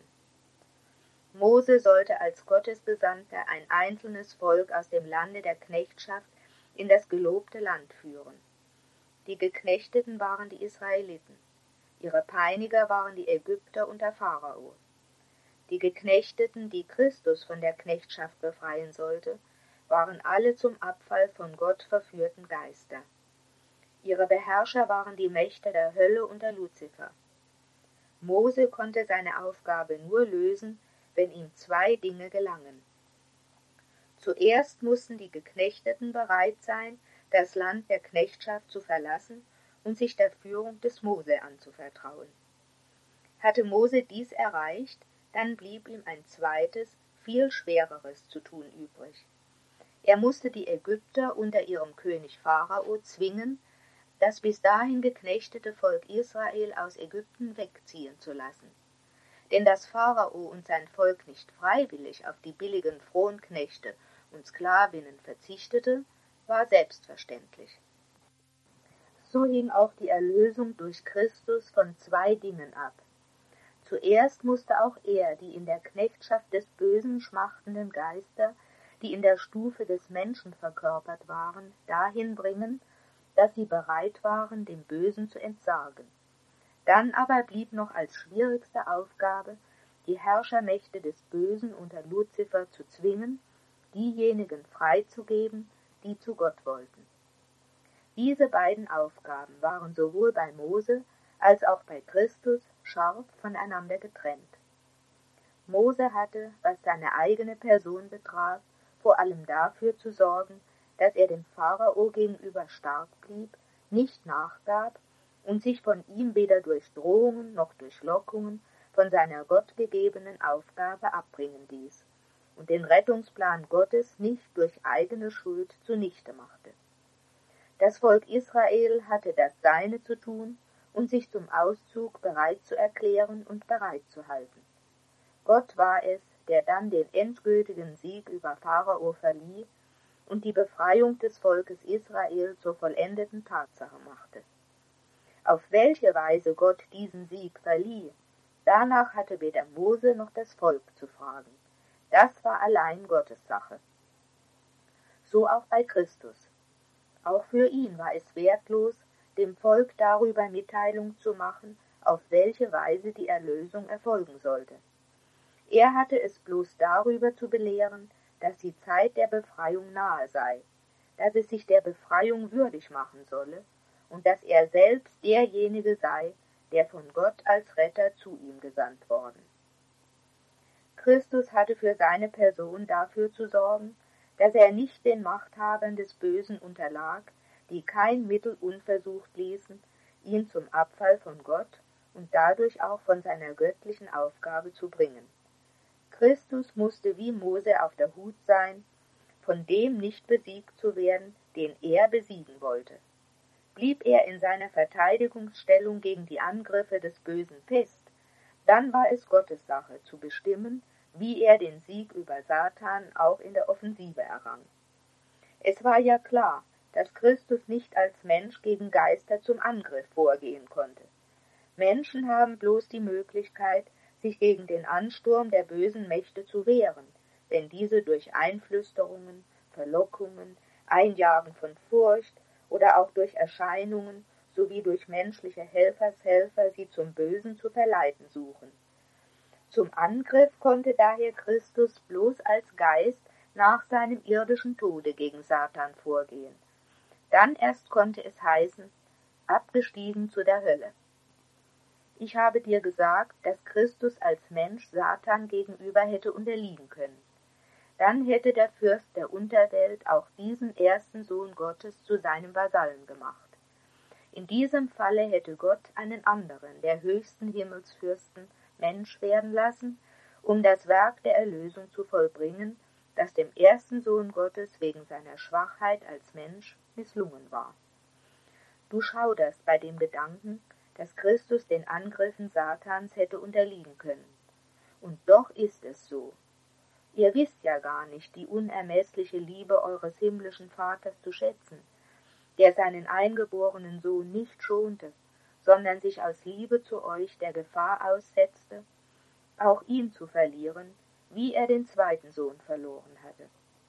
Mose sollte als Gottesgesandter ein einzelnes Volk aus dem Lande der Knechtschaft in das gelobte Land führen. Die Geknechteten waren die Israeliten, ihre Peiniger waren die Ägypter unter Pharao. Die Geknechteten, die Christus von der Knechtschaft befreien sollte, waren alle zum Abfall von Gott verführten Geister. Ihre Beherrscher waren die Mächte der Hölle und der Luzifer. Mose konnte seine Aufgabe nur lösen, wenn ihm zwei Dinge gelangen. Zuerst mussten die Geknechteten bereit sein, das Land der Knechtschaft zu verlassen und sich der Führung des Mose anzuvertrauen. Hatte Mose dies erreicht, dann blieb ihm ein zweites, viel schwereres zu tun übrig. Er musste die Ägypter unter ihrem König Pharao zwingen, das bis dahin geknechtete Volk Israel aus Ägypten wegziehen zu lassen. Denn dass Pharao und sein Volk nicht freiwillig auf die billigen Fronknechte und Sklavinnen verzichtete, war selbstverständlich. So hing auch die Erlösung durch Christus von zwei Dingen ab. Zuerst musste auch er die in der Knechtschaft des Bösen schmachtenden Geister, die in der Stufe des Menschen verkörpert waren, dahin bringen, dass sie bereit waren, dem Bösen zu entsagen. Dann aber blieb noch als schwierigste Aufgabe, die Herrschermächte des Bösen unter Luzifer zu zwingen, diejenigen freizugeben, die zu Gott wollten. Diese beiden Aufgaben waren sowohl bei Mose als auch bei Christus scharf voneinander getrennt. Mose hatte, was seine eigene Person betraf, vor allem dafür zu sorgen, dass er dem Pharao gegenüber stark blieb, nicht nachgab und sich von ihm weder durch Drohungen noch durch Lockungen von seiner gottgegebenen Aufgabe abbringen ließ und den Rettungsplan Gottes nicht durch eigene Schuld zunichte machte. Das Volk Israel hatte das Seine zu tun und sich zum Auszug bereit zu erklären und bereit zu halten. Gott war es, der dann den endgültigen Sieg über Pharao verlieh und die Befreiung des Volkes Israel zur vollendeten Tatsache machte. Auf welche Weise Gott diesen Sieg verlieh, danach hatte weder Mose noch das Volk zu fragen. Das war allein Gottes Sache. So auch bei Christus. Auch für ihn war es wertlos, dem Volk darüber Mitteilung zu machen, auf welche Weise die Erlösung erfolgen sollte. Er hatte es bloß darüber zu belehren, dass die Zeit der Befreiung nahe sei, dass es sich der Befreiung würdig machen solle und dass er selbst derjenige sei, der von Gott als Retter zu ihm gesandt worden. Christus hatte für seine Person dafür zu sorgen, dass er nicht den Machthabern des Bösen unterlag, die kein Mittel unversucht ließen, ihn zum Abfall von Gott und dadurch auch von seiner göttlichen Aufgabe zu bringen. Christus musste wie Mose auf der Hut sein, von dem nicht besiegt zu werden, den er besiegen wollte. Blieb er in seiner Verteidigungsstellung gegen die Angriffe des Bösen fest, dann war es Gottes Sache zu bestimmen, wie er den Sieg über Satan auch in der Offensive errang. Es war ja klar, dass Christus nicht als Mensch gegen Geister zum Angriff vorgehen konnte. Menschen haben bloß die Möglichkeit, sich gegen den Ansturm der bösen Mächte zu wehren, wenn diese durch Einflüsterungen, Verlockungen, Einjagen von Furcht oder auch durch Erscheinungen sowie durch menschliche Helfershelfer sie zum Bösen zu verleiten suchen. Zum Angriff konnte daher Christus bloß als Geist nach seinem irdischen Tode gegen Satan vorgehen. Dann erst konnte es heißen, abgestiegen zu der Hölle. Ich habe dir gesagt, dass Christus als Mensch Satan gegenüber hätte unterliegen können. Dann hätte der Fürst der Unterwelt auch diesen ersten Sohn Gottes zu seinem Vasallen gemacht. In diesem Falle hätte Gott einen anderen, der höchsten Himmelsfürsten, Mensch werden lassen, um das Werk der Erlösung zu vollbringen, das dem ersten Sohn Gottes wegen seiner Schwachheit als Mensch misslungen war. Du schauderst bei dem Gedanken, dass Christus den Angriffen Satans hätte unterliegen können. Und doch ist es so. Ihr wisst ja gar nicht die unermessliche Liebe eures himmlischen Vaters zu schätzen, der seinen eingeborenen Sohn nicht schonte, sondern sich aus Liebe zu euch der Gefahr aussetzte, auch ihn zu verlieren, wie er den zweiten Sohn verloren hatte.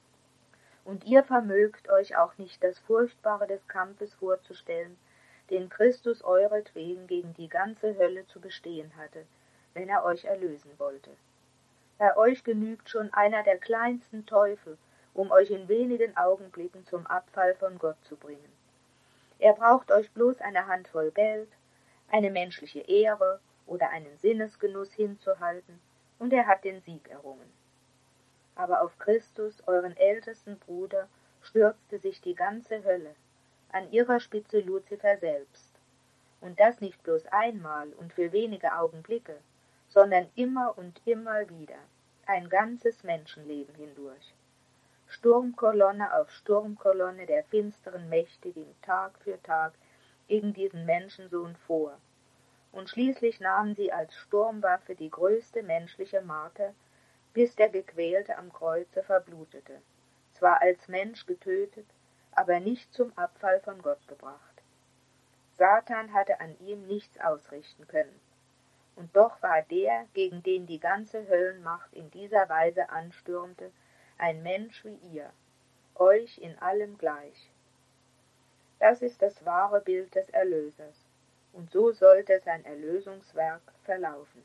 Und ihr vermögt euch auch nicht das Furchtbare des Kampfes vorzustellen, den Christus euretwegen gegen die ganze Hölle zu bestehen hatte, wenn er euch erlösen wollte. Bei euch genügt schon einer der kleinsten Teufel, um euch in wenigen Augenblicken zum Abfall von Gott zu bringen. Er braucht euch bloß eine Handvoll Geld, eine menschliche Ehre oder einen Sinnesgenuss hinzuhalten, und er hat den Sieg errungen. Aber auf Christus, euren ältesten Bruder, stürzte sich die ganze Hölle, an ihrer Spitze Luzifer selbst. Und das nicht bloß einmal und für wenige Augenblicke, sondern immer und immer wieder, ein ganzes Menschenleben hindurch. Sturmkolonne auf Sturmkolonne der finsteren Mächte ging Tag für Tag gegen diesen Menschensohn vor, und schließlich nahmen sie als Sturmwaffe die größte menschliche Marter, bis der Gequälte am Kreuze verblutete, zwar als Mensch getötet, aber nicht zum Abfall von Gott gebracht. Satan hatte an ihm nichts ausrichten können. Und doch war der, gegen den die ganze Höllenmacht in dieser Weise anstürmte, ein Mensch wie ihr, euch in allem gleich. Das ist das wahre Bild des Erlösers, und so sollte sein Erlösungswerk verlaufen.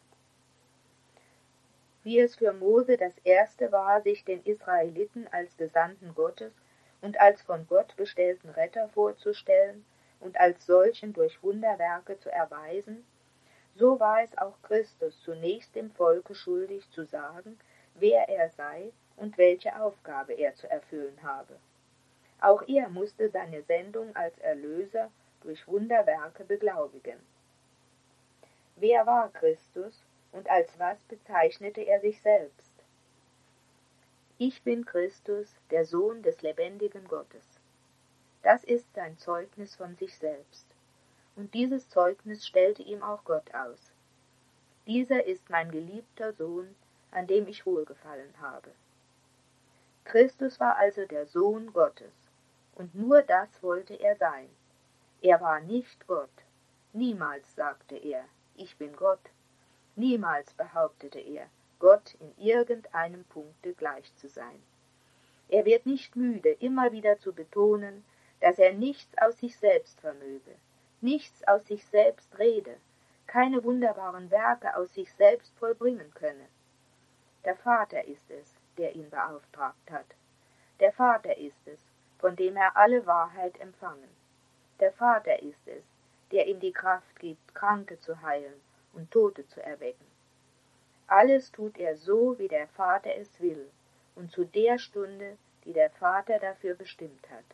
Wie es für Mose das erste war, sich den Israeliten als Gesandten Gottes und als von Gott bestellten Retter vorzustellen und als solchen durch Wunderwerke zu erweisen, so war es auch Christus zunächst dem Volke schuldig zu sagen, wer er sei und welche Aufgabe er zu erfüllen habe. Auch er musste seine Sendung als Erlöser durch Wunderwerke beglaubigen. Wer war Christus und als was bezeichnete er sich selbst? Ich bin Christus, der Sohn des lebendigen Gottes. Das ist sein Zeugnis von sich selbst. Und dieses Zeugnis stellte ihm auch Gott aus. Dieser ist mein geliebter Sohn, an dem ich wohlgefallen habe. Christus war also der Sohn Gottes, und nur das wollte er sein. Er war nicht Gott. Niemals sagte er, ich bin Gott. Niemals behauptete er, Gott in irgendeinem Punkte gleich zu sein. Er wird nicht müde, immer wieder zu betonen, dass er nichts aus sich selbst vermöge, nichts aus sich selbst rede, keine wunderbaren Werke aus sich selbst vollbringen könne. Der Vater ist es, der ihn beauftragt hat. Der Vater ist es, von dem er alle Wahrheit empfangen. Der Vater ist es, der ihm die Kraft gibt, Kranke zu heilen und Tote zu erwecken. Alles tut er so, wie der Vater es will, und zu der Stunde, die der Vater dafür bestimmt hat.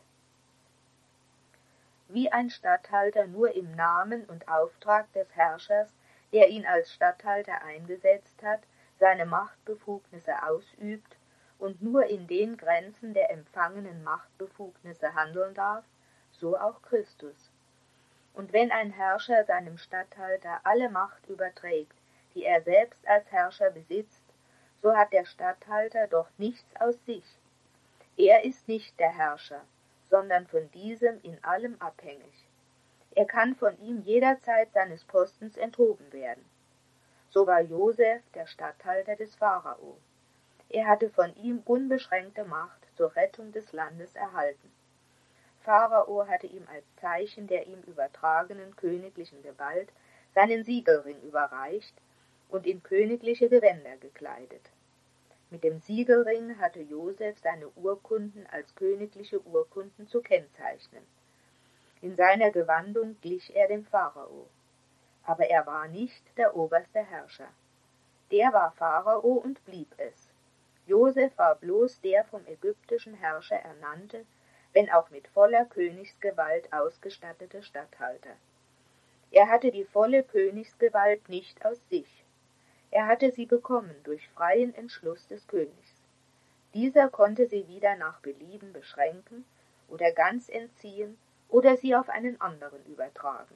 Wie ein Statthalter nur im Namen und Auftrag des Herrschers, der ihn als Statthalter eingesetzt hat, seine Machtbefugnisse ausübt und nur in den Grenzen der empfangenen Machtbefugnisse handeln darf, so auch Christus. Und wenn ein Herrscher seinem Statthalter alle Macht überträgt, die er selbst als Herrscher besitzt, so hat der Statthalter doch nichts aus sich. Er ist nicht der Herrscher, sondern von diesem in allem abhängig. Er kann von ihm jederzeit seines Postens enthoben werden. So war Josef der Statthalter des Pharao. Er hatte von ihm unbeschränkte Macht zur Rettung des Landes erhalten. Pharao hatte ihm als Zeichen der ihm übertragenen königlichen Gewalt seinen Siegelring überreicht und in königliche Gewänder gekleidet. Mit dem Siegelring hatte Josef seine Urkunden als königliche Urkunden zu kennzeichnen. In seiner Gewandung glich er dem Pharao. Aber er war nicht der oberste Herrscher. Der war Pharao und blieb es. Josef war bloß der vom ägyptischen Herrscher ernannte, wenn auch mit voller Königsgewalt ausgestattete Statthalter. Er hatte die volle Königsgewalt nicht aus sich. Er hatte sie bekommen durch freien Entschluss des Königs. Dieser konnte sie wieder nach Belieben beschränken oder ganz entziehen oder sie auf einen anderen übertragen.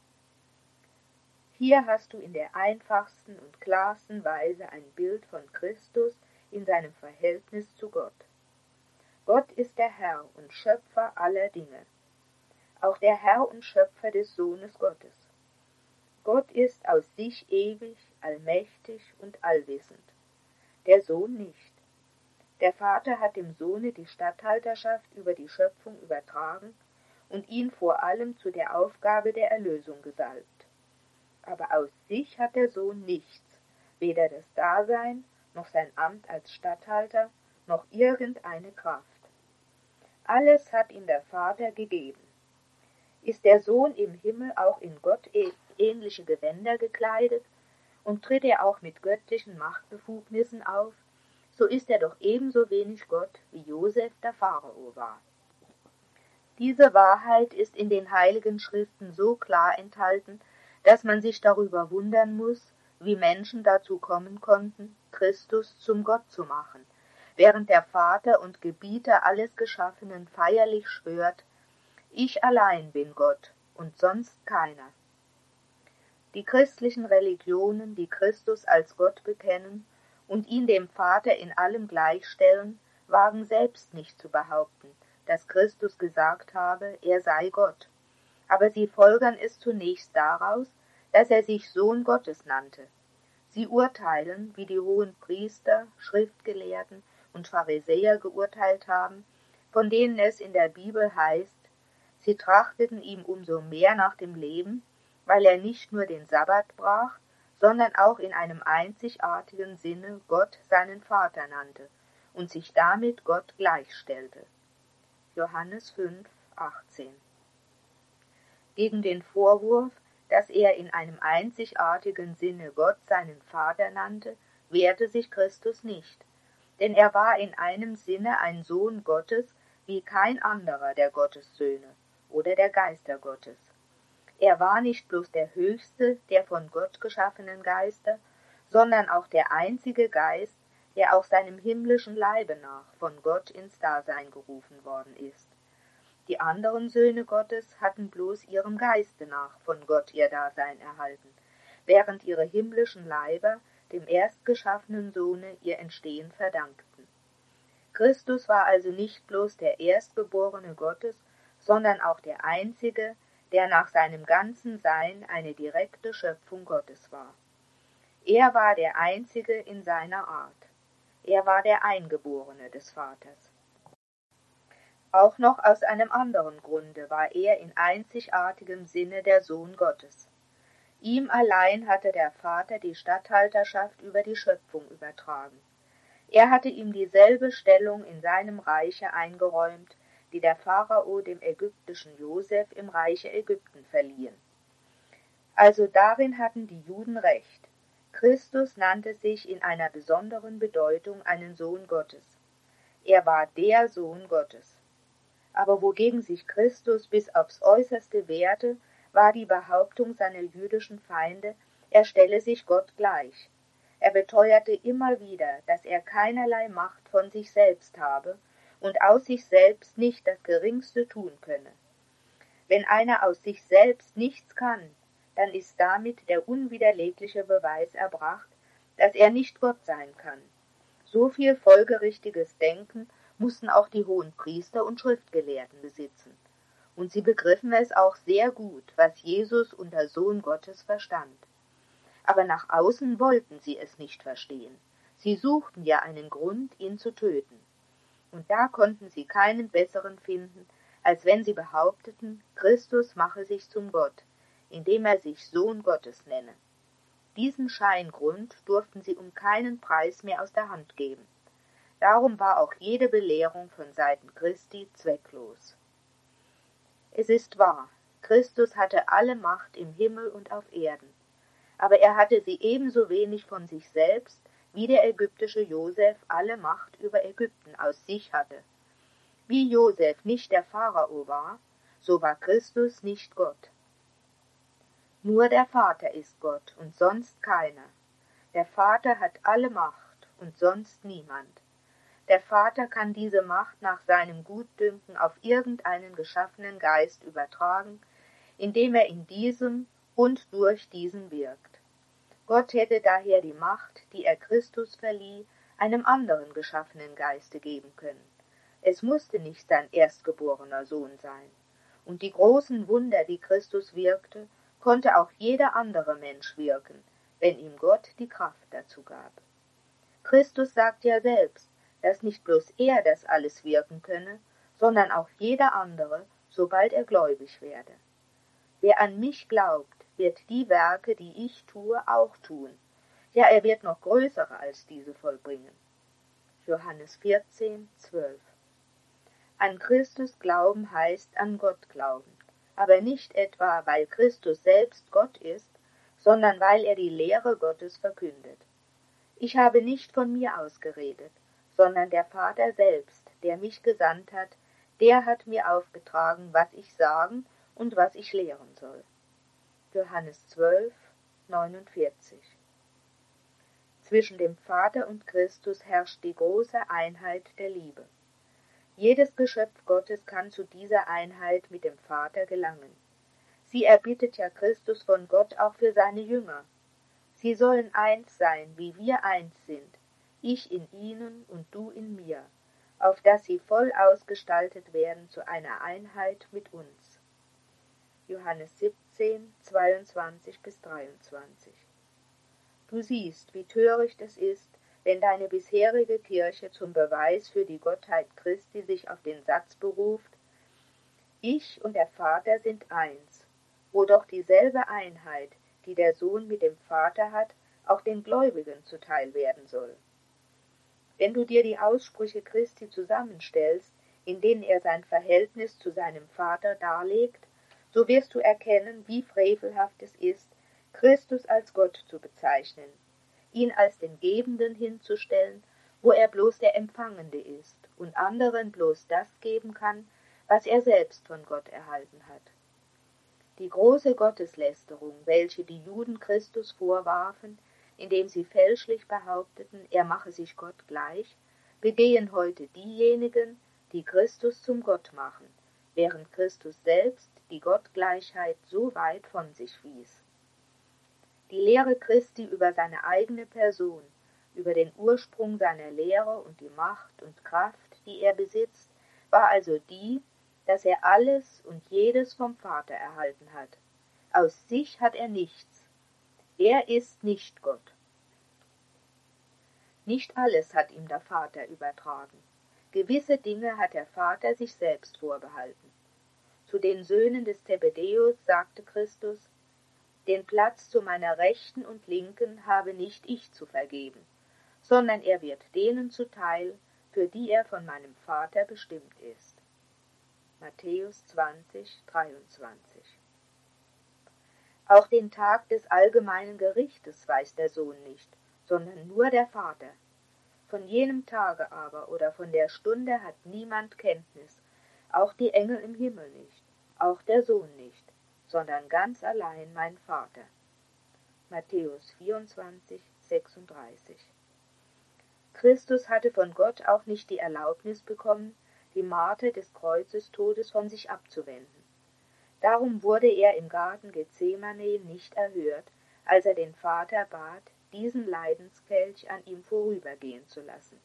Hier hast du in der einfachsten und klarsten Weise ein Bild von Christus in seinem Verhältnis zu Gott. Gott ist der Herr und Schöpfer aller Dinge, auch der Herr und Schöpfer des Sohnes Gottes. Gott ist aus sich ewig, allmächtig und allwissend, der Sohn nicht. Der Vater hat dem Sohne die Statthalterschaft über die Schöpfung übertragen und ihn vor allem zu der Aufgabe der Erlösung gesalbt. Aber aus sich hat der Sohn nichts, weder das Dasein, noch sein Amt als Statthalter, noch irgendeine Kraft. Alles hat ihm der Vater gegeben. Ist der Sohn im Himmel auch in Gott ähnliche Gewänder gekleidet und tritt er auch mit göttlichen Machtbefugnissen auf, so ist er doch ebenso wenig Gott, wie Josef der Pharao war. Diese Wahrheit ist in den Heiligen Schriften so klar enthalten, dass man sich darüber wundern muss, wie Menschen dazu kommen konnten, Christus zum Gott zu machen, während der Vater und Gebieter alles Geschaffenen feierlich schwört, ich allein bin Gott und sonst keiner. Die christlichen Religionen, die Christus als Gott bekennen und ihn dem Vater in allem gleichstellen, wagen selbst nicht zu behaupten, dass Christus gesagt habe, er sei Gott. Aber sie folgern es zunächst daraus, dass er sich Sohn Gottes nannte. Sie urteilen, wie die hohen Priester, Schriftgelehrten und Pharisäer geurteilt haben, von denen es in der Bibel heißt, sie trachteten ihm umso mehr nach dem Leben, weil er nicht nur den Sabbat brach, sondern auch in einem einzigartigen Sinne Gott seinen Vater nannte und sich damit Gott gleichstellte. Johannes 5, 18. Gegen den Vorwurf, dass er in einem einzigartigen Sinne Gott seinen Vater nannte, wehrte sich Christus nicht, denn er war in einem Sinne ein Sohn Gottes wie kein anderer der Gottessöhne oder der Geister Gottes. Er war nicht bloß der höchste der von Gott geschaffenen Geister, sondern auch der einzige Geist, der auch seinem himmlischen Leibe nach von Gott ins Dasein gerufen worden ist. Die anderen Söhne Gottes hatten bloß ihrem Geiste nach von Gott ihr Dasein erhalten, während ihre himmlischen Leiber dem erstgeschaffenen Sohne ihr Entstehen verdankten. Christus war also nicht bloß der Erstgeborene Gottes, sondern auch der Einzige, der nach seinem ganzen Sein eine direkte Schöpfung Gottes war. Er war der Einzige in seiner Art. Er war der Eingeborene des Vaters. Auch noch aus einem anderen Grunde war er in einzigartigem Sinne der Sohn Gottes. Ihm allein hatte der Vater die Statthalterschaft über die Schöpfung übertragen. Er hatte ihm dieselbe Stellung in seinem Reiche eingeräumt, die der Pharao dem ägyptischen Josef im Reiche Ägypten verliehen. Also darin hatten die Juden recht. Christus nannte sich in einer besonderen Bedeutung einen Sohn Gottes. Er war der Sohn Gottes. Aber wogegen sich Christus bis aufs Äußerste wehrte, war die Behauptung seiner jüdischen Feinde, er stelle sich Gott gleich. Er beteuerte immer wieder, dass er keinerlei Macht von sich selbst habe und aus sich selbst nicht das Geringste tun könne. Wenn einer aus sich selbst nichts kann, dann ist damit der unwiderlegliche Beweis erbracht, dass er nicht Gott sein kann. So viel folgerichtiges Denken mussten auch die hohen Priester und Schriftgelehrten besitzen. Und sie begriffen es auch sehr gut, was Jesus unter Sohn Gottes verstand. Aber nach außen wollten sie es nicht verstehen. Sie suchten ja einen Grund, ihn zu töten. Und da konnten sie keinen besseren finden, als wenn sie behaupteten, Christus mache sich zum Gott, indem er sich Sohn Gottes nenne. Diesen Scheingrund durften sie um keinen Preis mehr aus der Hand geben. Darum war auch jede Belehrung von Seiten Christi zwecklos. Es ist wahr, Christus hatte alle Macht im Himmel und auf Erden, aber er hatte sie ebenso wenig von sich selbst, wie der ägyptische Josef alle Macht über Ägypten aus sich hatte. Wie Josef nicht der Pharao war, so war Christus nicht Gott. Nur der Vater ist Gott und sonst keiner. Der Vater hat alle Macht und sonst niemand. Der Vater kann diese Macht nach seinem Gutdünken auf irgendeinen geschaffenen Geist übertragen, indem er in diesem und durch diesen wirkt. Gott hätte daher die Macht, die er Christus verlieh, einem anderen geschaffenen Geiste geben können. Es musste nicht sein erstgeborener Sohn sein. Und die großen Wunder, die Christus wirkte, konnte auch jeder andere Mensch wirken, wenn ihm Gott die Kraft dazu gab. Christus sagt ja selbst, dass nicht bloß er das alles wirken könne, sondern auch jeder andere, sobald er gläubig werde. Wer an mich glaubt, wird die Werke, die ich tue, auch tun. Ja, er wird noch größere als diese vollbringen. Johannes 14, 12. An Christus glauben heißt an Gott glauben, aber nicht etwa, weil Christus selbst Gott ist, sondern weil er die Lehre Gottes verkündet. Ich habe nicht von mir aus geredet, sondern der Vater selbst, der mich gesandt hat, der hat mir aufgetragen, was ich sagen und was ich lehren soll. Johannes 12, 49. Zwischen dem Vater und Christus herrscht die große Einheit der Liebe. Jedes Geschöpf Gottes kann zu dieser Einheit mit dem Vater gelangen. Sie erbittet ja Christus von Gott auch für seine Jünger. Sie sollen eins sein, wie wir eins sind, ich in ihnen und du in mir, auf dass sie voll ausgestaltet werden zu einer Einheit mit uns. Johannes 17, 22-23. Du siehst, wie töricht es ist, wenn deine bisherige Kirche zum Beweis für die Gottheit Christi sich auf den Satz beruft: Ich und der Vater sind eins, wo doch dieselbe Einheit, die der Sohn mit dem Vater hat, auch den Gläubigen zuteil werden soll. Wenn du dir die Aussprüche Christi zusammenstellst, in denen er sein Verhältnis zu seinem Vater darlegt, so wirst du erkennen, wie frevelhaft es ist, Christus als Gott zu bezeichnen, ihn als den Gebenden hinzustellen, wo er bloß der Empfangende ist und anderen bloß das geben kann, was er selbst von Gott erhalten hat. Die große Gotteslästerung, welche die Juden Christus vorwarfen, indem sie fälschlich behaupteten, er mache sich Gott gleich, begehen heute diejenigen, die Christus zum Gott machen, während Christus selbst die Gottgleichheit so weit von sich wies. Die Lehre Christi über seine eigene Person, über den Ursprung seiner Lehre und die Macht und Kraft, die er besitzt, war also die, dass er alles und jedes vom Vater erhalten hat. Aus sich hat er nichts. Er ist nicht Gott. Nicht alles hat ihm der Vater übertragen. Gewisse Dinge hat der Vater sich selbst vorbehalten. Zu den Söhnen des Zebedäus sagte Christus: Den Platz zu meiner Rechten und Linken habe nicht ich zu vergeben, sondern er wird denen zuteil, für die er von meinem Vater bestimmt ist. Matthäus 20, 23. Auch den Tag des allgemeinen Gerichtes weiß der Sohn nicht, sondern nur der Vater. Von jenem Tage aber oder von der Stunde hat niemand Kenntnis, auch die Engel im Himmel nicht, auch der Sohn nicht, sondern ganz allein mein Vater. Matthäus 24, 36. Christus hatte von Gott auch nicht die Erlaubnis bekommen, die Marter des Kreuzestodes von sich abzuwenden. Darum wurde er im Garten Gethsemane nicht erhört, als er den Vater bat, diesen Leidenskelch an ihm vorübergehen zu lassen.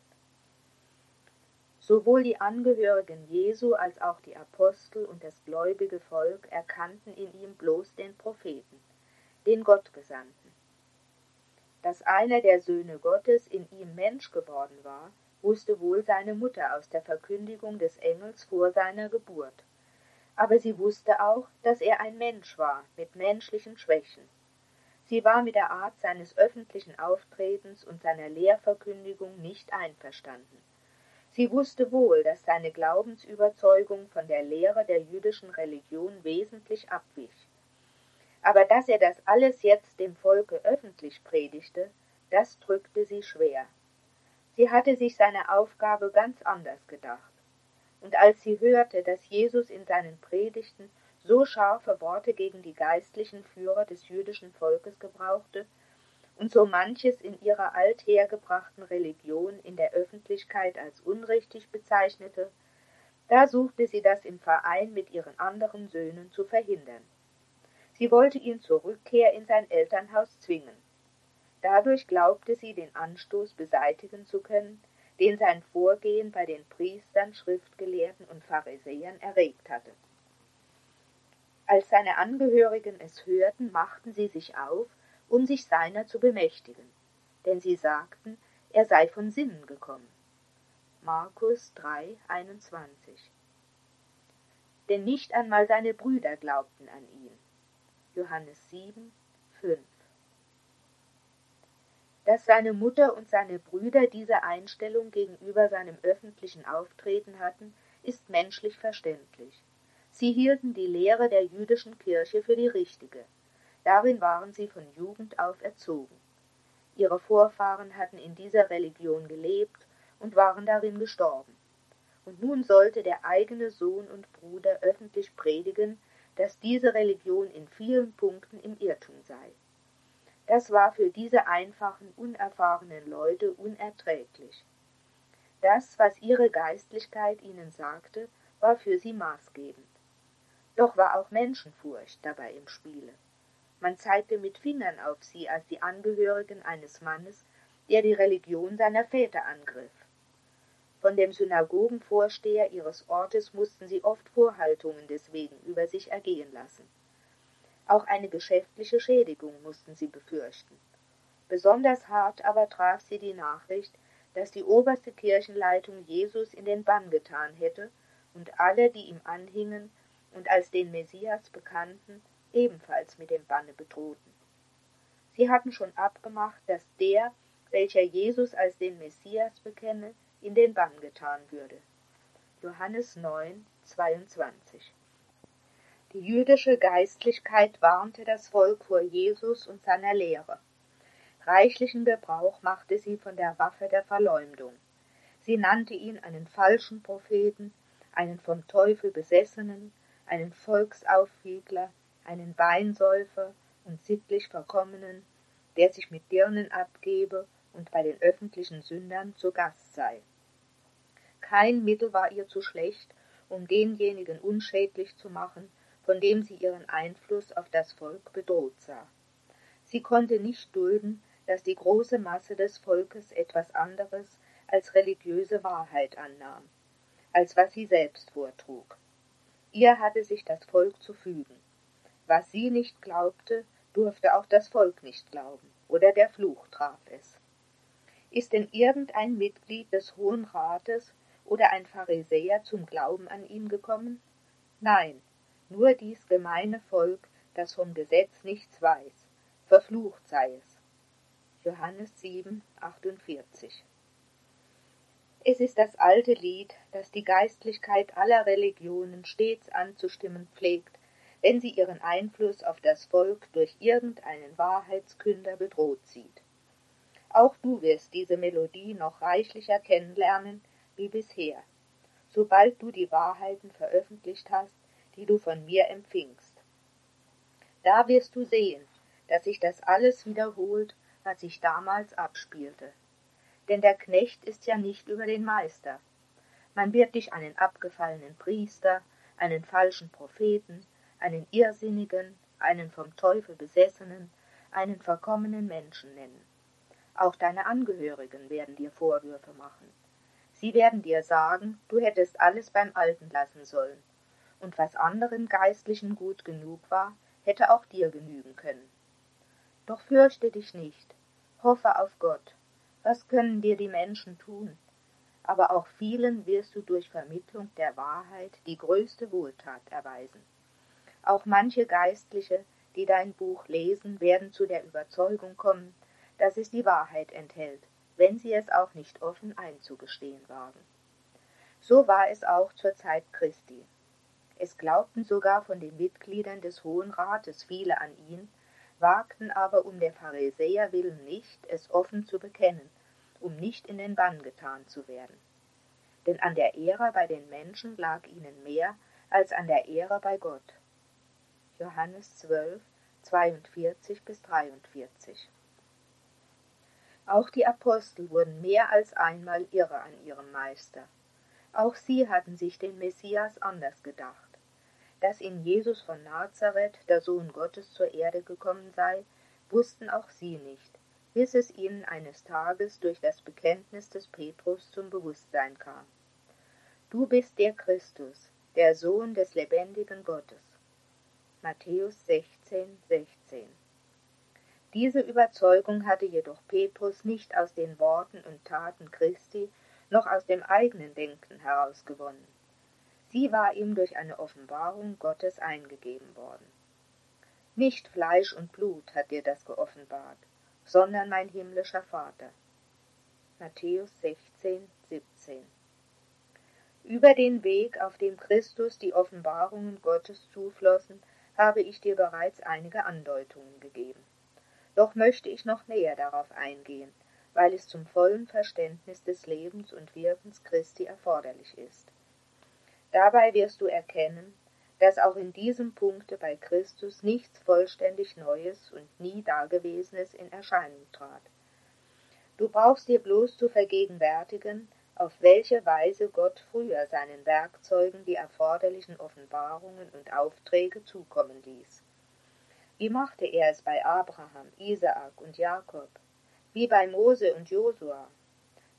Sowohl die Angehörigen Jesu als auch die Apostel und das gläubige Volk erkannten in ihm bloß den Propheten, den Gottgesandten. Dass einer der Söhne Gottes in ihm Mensch geworden war, wusste wohl seine Mutter aus der Verkündigung des Engels vor seiner Geburt. Aber sie wusste auch, dass er ein Mensch war, mit menschlichen Schwächen. Sie war mit der Art seines öffentlichen Auftretens und seiner Lehrverkündigung nicht einverstanden. Sie wusste wohl, dass seine Glaubensüberzeugung von der Lehre der jüdischen Religion wesentlich abwich. Aber dass er das alles jetzt dem Volke öffentlich predigte, das drückte sie schwer. Sie hatte sich seine Aufgabe ganz anders gedacht. Und als sie hörte, dass Jesus in seinen Predigten so scharfe Worte gegen die geistlichen Führer des jüdischen Volkes gebrauchte und so manches in ihrer althergebrachten Religion in der Öffentlichkeit als unrichtig bezeichnete, da suchte sie das im Verein mit ihren anderen Söhnen zu verhindern. Sie wollte ihn zur Rückkehr in sein Elternhaus zwingen. Dadurch glaubte sie, den Anstoß beseitigen zu können, den sein Vorgehen bei den Priestern, Schriftgelehrten und Pharisäern erregt hatte. Als seine Angehörigen es hörten, machten sie sich auf, um sich seiner zu bemächtigen, denn sie sagten, er sei von Sinnen gekommen. Markus 3, 21. Denn nicht einmal seine Brüder glaubten an ihn. Johannes 7, 5. Dass seine Mutter und seine Brüder diese Einstellung gegenüber seinem öffentlichen Auftreten hatten, ist menschlich verständlich. Sie hielten die Lehre der jüdischen Kirche für die richtige. Darin waren sie von Jugend auf erzogen. Ihre Vorfahren hatten in dieser Religion gelebt und waren darin gestorben. Und nun sollte der eigene Sohn und Bruder öffentlich predigen, dass diese Religion in vielen Punkten im Irrtum sei. Das war für diese einfachen, unerfahrenen Leute unerträglich. Das, was ihre Geistlichkeit ihnen sagte, war für sie maßgebend. Doch war auch Menschenfurcht dabei im Spiele. Man zeigte mit Fingern auf sie als die Angehörigen eines Mannes, der die Religion seiner Väter angriff. Von dem Synagogenvorsteher ihres Ortes mussten sie oft Vorhaltungen deswegen über sich ergehen lassen. Auch eine geschäftliche Schädigung mussten sie befürchten. Besonders hart aber traf sie die Nachricht, dass die oberste Kirchenleitung Jesus in den Bann getan hätte und alle, die ihm anhingen und als den Messias bekannten, ebenfalls mit dem Banne bedrohten. Sie hatten schon abgemacht, dass der, welcher Jesus als den Messias bekenne, in den Bann getan würde. Johannes 9, 22. Die jüdische Geistlichkeit warnte das Volk vor Jesus und seiner Lehre. Reichlichen Gebrauch machte sie von der Waffe der Verleumdung. Sie nannte ihn einen falschen Propheten, einen vom Teufel Besessenen, einen Volksaufwiegler, einen Weinsäufer und sittlich Verkommenen, der sich mit Dirnen abgebe und bei den öffentlichen Sündern zu Gast sei. Kein Mittel war ihr zu schlecht, um denjenigen unschädlich zu machen, von dem sie ihren Einfluss auf das Volk bedroht sah. Sie konnte nicht dulden, dass die große Masse des Volkes etwas anderes als religiöse Wahrheit annahm, als was sie selbst vortrug. Ihr hatte sich das Volk zu fügen. Was sie nicht glaubte, durfte auch das Volk nicht glauben, oder der Fluch traf es. Ist denn irgendein Mitglied des Hohen Rates oder ein Pharisäer zum Glauben an ihn gekommen? Nein, nur dies gemeine Volk, das vom Gesetz nichts weiß. Verflucht sei es. Johannes 7, 48. Es ist das alte Lied, das die Geistlichkeit aller Religionen stets anzustimmen pflegt, wenn sie ihren Einfluss auf das Volk durch irgendeinen Wahrheitskünder bedroht sieht. Auch du wirst diese Melodie noch reichlicher kennenlernen wie bisher, sobald du die Wahrheiten veröffentlicht hast, die du von mir empfingst. Da wirst du sehen, dass sich das alles wiederholt, was sich damals abspielte. Denn der Knecht ist ja nicht über den Meister. Man wird dich einen abgefallenen Priester, einen falschen Propheten, einen Irrsinnigen, einen vom Teufel Besessenen, einen verkommenen Menschen nennen. Auch deine Angehörigen werden dir Vorwürfe machen. Sie werden dir sagen, du hättest alles beim Alten lassen sollen, und was anderen Geistlichen gut genug war, hätte auch dir genügen können. Doch fürchte dich nicht, hoffe auf Gott. Was können dir die Menschen tun? Aber auch vielen wirst du durch Vermittlung der Wahrheit die größte Wohltat erweisen. Auch manche Geistliche, die dein Buch lesen, werden zu der Überzeugung kommen, dass es die Wahrheit enthält, wenn sie es auch nicht offen einzugestehen wagen. So war es auch zur Zeit Christi. Es glaubten sogar von den Mitgliedern des Hohen Rates viele an ihn, wagten aber um der Pharisäer willen nicht, es offen zu bekennen, um nicht in den Bann getan zu werden. Denn an der Ehre bei den Menschen lag ihnen mehr als an der Ehre bei Gott. Johannes 12, 42-43. Auch die Apostel wurden mehr als einmal irre an ihrem Meister. Auch sie hatten sich den Messias anders gedacht. Dass in Jesus von Nazareth, der Sohn Gottes, zur Erde gekommen sei, wussten auch sie nicht, bis es ihnen eines Tages durch das Bekenntnis des Petrus zum Bewusstsein kam. Du bist der Christus, der Sohn des lebendigen Gottes. Matthäus 16, 16. Diese Überzeugung hatte jedoch Petrus nicht aus den Worten und Taten Christi, noch aus dem eigenen Denken herausgewonnen. Sie war ihm durch eine Offenbarung Gottes eingegeben worden. Nicht Fleisch und Blut hat dir das geoffenbart, sondern mein himmlischer Vater. Matthäus 16, 17. Über den Weg, auf dem Christus die Offenbarungen Gottes zuflossen, habe ich dir bereits einige Andeutungen gegeben. Doch möchte ich noch näher darauf eingehen, weil es zum vollen Verständnis des Lebens und Wirkens Christi erforderlich ist. Dabei wirst du erkennen, dass auch in diesem Punkte bei Christus nichts vollständig Neues und nie Dagewesenes in Erscheinung trat. Du brauchst dir bloß zu vergegenwärtigen, auf welche Weise Gott früher seinen Werkzeugen die erforderlichen Offenbarungen und Aufträge zukommen ließ. Wie machte er es bei Abraham, Isaak und Jakob? Wie bei Mose und Josua?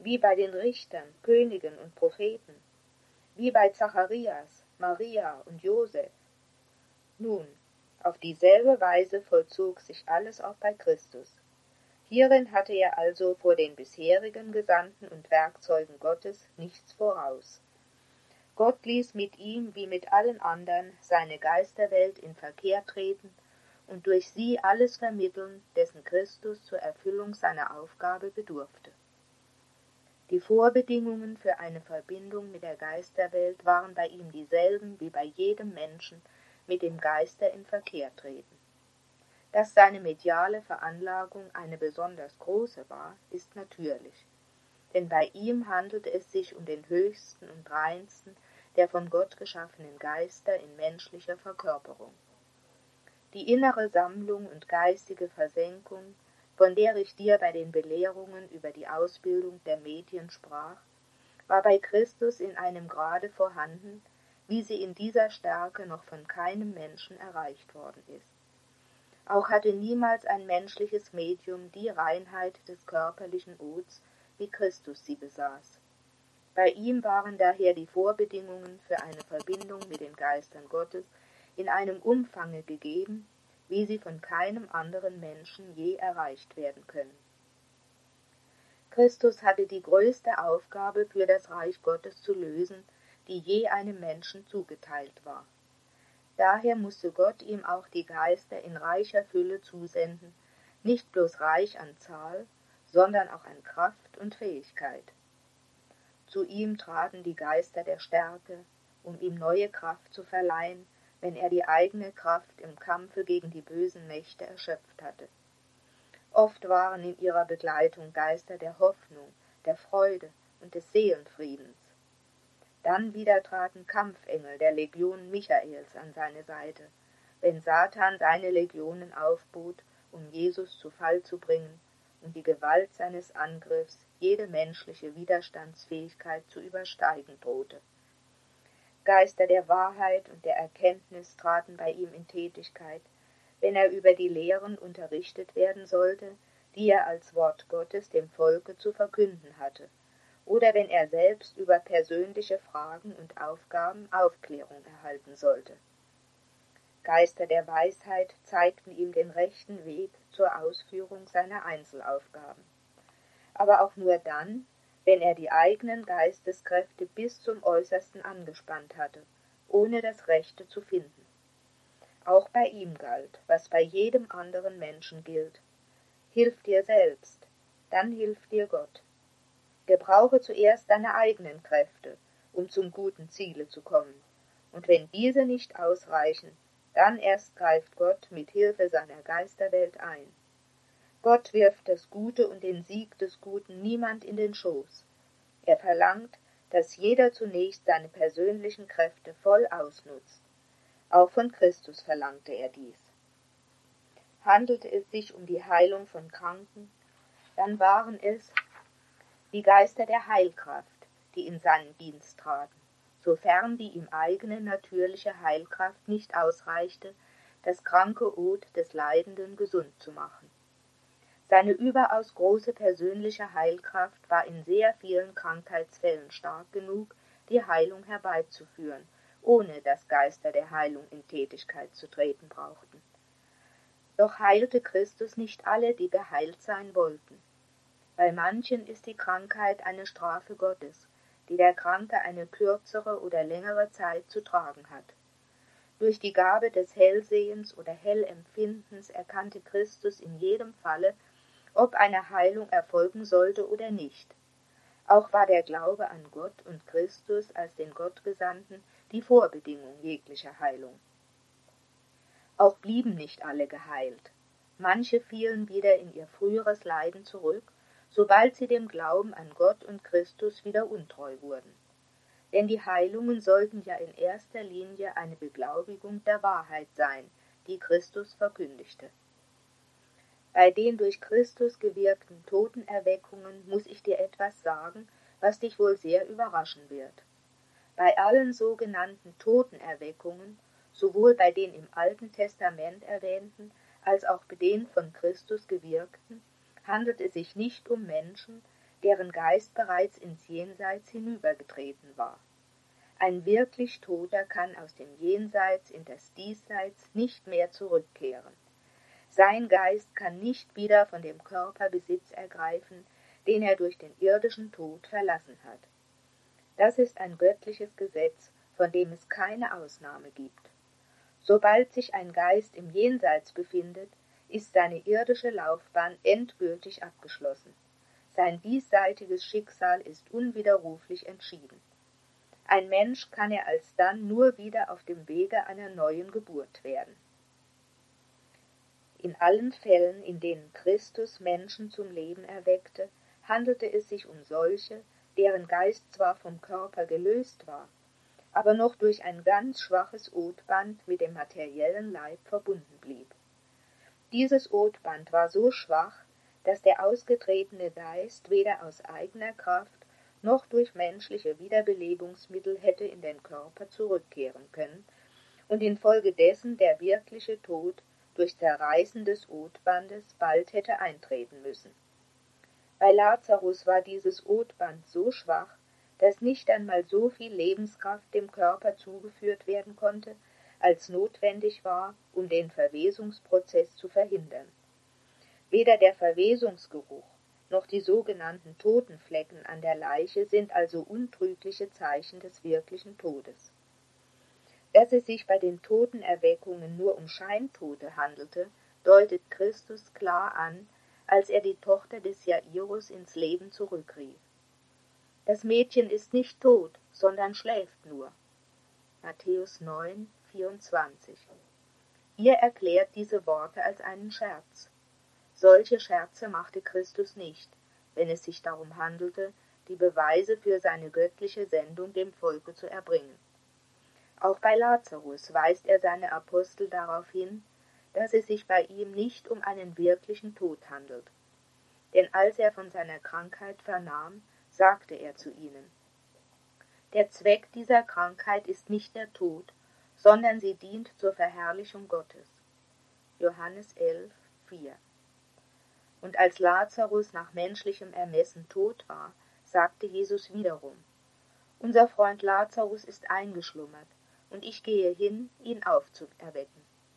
wie bei den Richtern, Königen und Propheten, wie bei Zacharias, Maria und Josef. Nun, auf dieselbe Weise vollzog sich alles auch bei Christus. Hierin hatte er also vor den bisherigen Gesandten und Werkzeugen Gottes nichts voraus. Gott ließ mit ihm wie mit allen anderen seine Geisterwelt in Verkehr treten und durch sie alles vermitteln, dessen Christus zur Erfüllung seiner Aufgabe bedurfte. Die Vorbedingungen für eine Verbindung mit der Geisterwelt waren bei ihm dieselben wie bei jedem Menschen mit dem Geister in Verkehr treten. Dass seine mediale Veranlagung eine besonders große war, ist natürlich, denn bei ihm handelte es sich um den höchsten und reinsten der von Gott geschaffenen Geister in menschlicher Verkörperung. Die innere Sammlung und geistige Versenkung, von der ich dir bei den Belehrungen über die Ausbildung der Medien sprach, war bei Christus in einem Grade vorhanden, wie sie in dieser Stärke noch von keinem Menschen erreicht worden ist. Auch hatte niemals ein menschliches Medium die Reinheit des körperlichen Ods, wie Christus sie besaß. Bei ihm waren daher die Vorbedingungen für eine Verbindung mit den Geistern Gottes in einem Umfange gegeben, wie sie von keinem anderen Menschen je erreicht werden können. Christus hatte die größte Aufgabe für das Reich Gottes zu lösen, die je einem Menschen zugeteilt war. Daher musste Gott ihm auch die Geister in reicher Fülle zusenden, nicht bloß reich an Zahl, sondern auch an Kraft und Fähigkeit. Zu ihm traten die Geister der Stärke, um ihm neue Kraft zu verleihen, wenn er die eigene Kraft im Kampfe gegen die bösen Mächte erschöpft hatte. Oft waren in ihrer Begleitung Geister der Hoffnung, der Freude und des Seelenfriedens. Dann wieder traten Kampfengel der Legion Michaels an seine Seite, wenn Satan seine Legionen aufbot, um Jesus zu Fall zu bringen und die Gewalt seines Angriffs jede menschliche Widerstandsfähigkeit zu übersteigen drohte. Geister der Wahrheit und der Erkenntnis traten bei ihm in Tätigkeit, wenn er über die Lehren unterrichtet werden sollte, die er als Wort Gottes dem Volke zu verkünden hatte, oder wenn er selbst über persönliche Fragen und Aufgaben Aufklärung erhalten sollte. Geister der Weisheit zeigten ihm den rechten Weg zur Ausführung seiner Einzelaufgaben. Aber auch nur dann, wenn er die eigenen Geisteskräfte bis zum Äußersten angespannt hatte, ohne das Rechte zu finden. Auch bei ihm galt, was bei jedem anderen Menschen gilt. Hilf dir selbst, dann hilft dir Gott. Gebrauche zuerst deine eigenen Kräfte, um zum guten Ziele zu kommen. Und wenn diese nicht ausreichen, dann erst greift Gott mit Hilfe seiner Geisterwelt ein. Gott wirft das Gute und den Sieg des Guten niemand in den Schoß. Er verlangt, dass jeder zunächst seine persönlichen Kräfte voll ausnutzt. Auch von Christus verlangte er dies. Handelte es sich um die Heilung von Kranken, dann waren es die Geister der Heilkraft, die in seinen Dienst traten, sofern die ihm eigene natürliche Heilkraft nicht ausreichte, das kranke Od des Leidenden gesund zu machen. Seine überaus große persönliche Heilkraft war in sehr vielen Krankheitsfällen stark genug, die Heilung herbeizuführen, ohne dass Geister der Heilung in Tätigkeit zu treten brauchten. Doch heilte Christus nicht alle, die geheilt sein wollten. Bei manchen ist die Krankheit eine Strafe Gottes, die der Kranke eine kürzere oder längere Zeit zu tragen hat. Durch die Gabe des Hellsehens oder Hellempfindens erkannte Christus in jedem Falle, ob eine Heilung erfolgen sollte oder nicht. Auch war der Glaube an Gott und Christus als den Gottgesandten die Vorbedingung jeglicher Heilung. Auch blieben nicht alle geheilt. Manche fielen wieder in ihr früheres Leiden zurück, sobald sie dem Glauben an Gott und Christus wieder untreu wurden. Denn die Heilungen sollten ja in erster Linie eine Beglaubigung der Wahrheit sein, die Christus verkündigte. Bei den durch Christus gewirkten Totenerweckungen muss ich dir etwas sagen, was dich wohl sehr überraschen wird. Bei allen sogenannten Totenerweckungen, sowohl bei den im Alten Testament erwähnten, als auch bei den von Christus gewirkten, handelt es sich nicht um Menschen, deren Geist bereits ins Jenseits hinübergetreten war. Ein wirklich Toter kann aus dem Jenseits in das Diesseits nicht mehr zurückkehren. Sein Geist kann nicht wieder von dem Körper Besitz ergreifen, den er durch den irdischen Tod verlassen hat. Das ist ein göttliches Gesetz, von dem es keine Ausnahme gibt. Sobald sich ein Geist im Jenseits befindet, ist seine irdische Laufbahn endgültig abgeschlossen. Sein diesseitiges Schicksal ist unwiderruflich entschieden. Ein Mensch kann er alsdann nur wieder auf dem Wege einer neuen Geburt werden. In allen Fällen, in denen Christus Menschen zum Leben erweckte, handelte es sich um solche, deren Geist zwar vom Körper gelöst war, aber noch durch ein ganz schwaches Odband mit dem materiellen Leib verbunden blieb. Dieses Odband war so schwach, dass der ausgetretene Geist weder aus eigener Kraft noch durch menschliche Wiederbelebungsmittel hätte in den Körper zurückkehren können und infolgedessen der wirkliche Tod durch Zerreißen des Odbandes bald hätte eintreten müssen. Bei Lazarus war dieses Odband so schwach, dass nicht einmal so viel Lebenskraft dem Körper zugeführt werden konnte, als notwendig war, um den Verwesungsprozess zu verhindern. Weder der Verwesungsgeruch noch die sogenannten Totenflecken an der Leiche sind also untrügliche Zeichen des wirklichen Todes. Dass es sich bei den Totenerweckungen nur um Scheintote handelte, deutet Christus klar an, als er die Tochter des Jairus ins Leben zurückrief. Das Mädchen ist nicht tot, sondern schläft nur. Matthäus 9, 24. Ihr erklärt diese Worte als einen Scherz. Solche Scherze machte Christus nicht, wenn es sich darum handelte, die Beweise für seine göttliche Sendung dem Volke zu erbringen. Auch bei Lazarus weist er seine Apostel darauf hin, dass es sich bei ihm nicht um einen wirklichen Tod handelt. Denn als er von seiner Krankheit vernahm, sagte er zu ihnen: Der Zweck dieser Krankheit ist nicht der Tod, sondern sie dient zur Verherrlichung Gottes. Johannes 11, 4. Und als Lazarus nach menschlichem Ermessen tot war, sagte Jesus wiederum: Unser Freund Lazarus ist eingeschlummert, und ich gehe hin, ihn aufzuerwecken.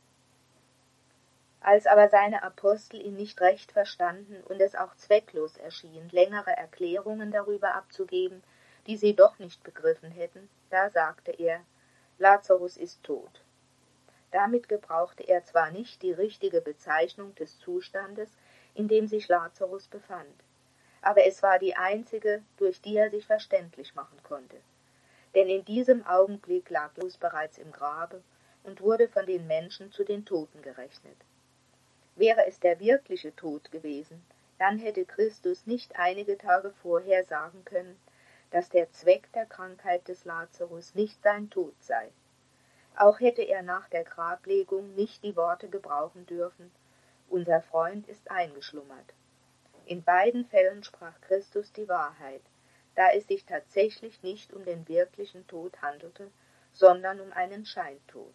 Als aber seine Apostel ihn nicht recht verstanden und es auch zwecklos erschien, längere Erklärungen darüber abzugeben, die sie doch nicht begriffen hätten, da sagte er: Lazarus ist tot. Damit gebrauchte er zwar nicht die richtige Bezeichnung des Zustandes, in dem sich Lazarus befand, aber es war die einzige, durch die er sich verständlich machen konnte. Denn in diesem Augenblick lag Lazarus bereits im Grabe und wurde von den Menschen zu den Toten gerechnet. Wäre es der wirkliche Tod gewesen, dann hätte Christus nicht einige Tage vorher sagen können, dass der Zweck der Krankheit des Lazarus nicht sein Tod sei. Auch hätte er nach der Grablegung nicht die Worte gebrauchen dürfen: Unser Freund ist eingeschlummert. In beiden Fällen sprach Christus die Wahrheit, da es sich tatsächlich nicht um den wirklichen Tod handelte, sondern um einen Scheintod.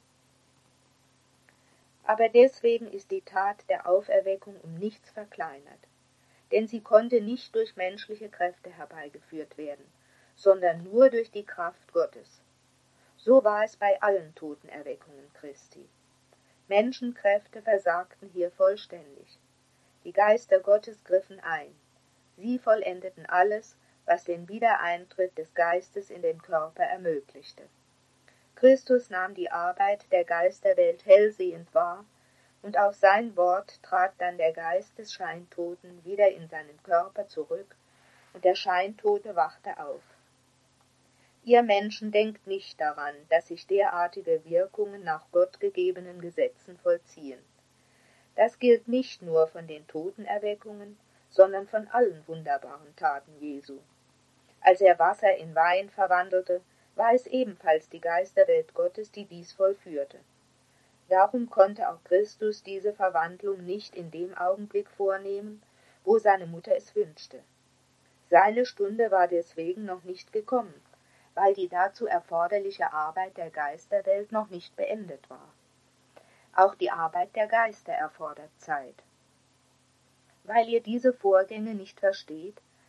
Aber deswegen ist die Tat der Auferweckung um nichts verkleinert, denn sie konnte nicht durch menschliche Kräfte herbeigeführt werden, sondern nur durch die Kraft Gottes. So war es bei allen Totenerweckungen Christi. Menschenkräfte versagten hier vollständig. Die Geister Gottes griffen ein. Sie vollendeten alles, was den Wiedereintritt des Geistes in den Körper ermöglichte. Christus nahm die Arbeit der Geisterwelt hellsehend wahr, und auf sein Wort trat dann der Geist des Scheintoten wieder in seinen Körper zurück, und der Scheintote wachte auf. Ihr Menschen denkt nicht daran, dass sich derartige Wirkungen nach gottgegebenen Gesetzen vollziehen. Das gilt nicht nur von den Totenerweckungen, sondern von allen wunderbaren Taten Jesu. Als er Wasser in Wein verwandelte, war es ebenfalls die Geisterwelt Gottes, die dies vollführte. Darum konnte auch Christus diese Verwandlung nicht in dem Augenblick vornehmen, wo seine Mutter es wünschte. Seine Stunde war deswegen noch nicht gekommen, weil die dazu erforderliche Arbeit der Geisterwelt noch nicht beendet war. Auch die Arbeit der Geister erfordert Zeit. Weil ihr diese Vorgänge nicht versteht,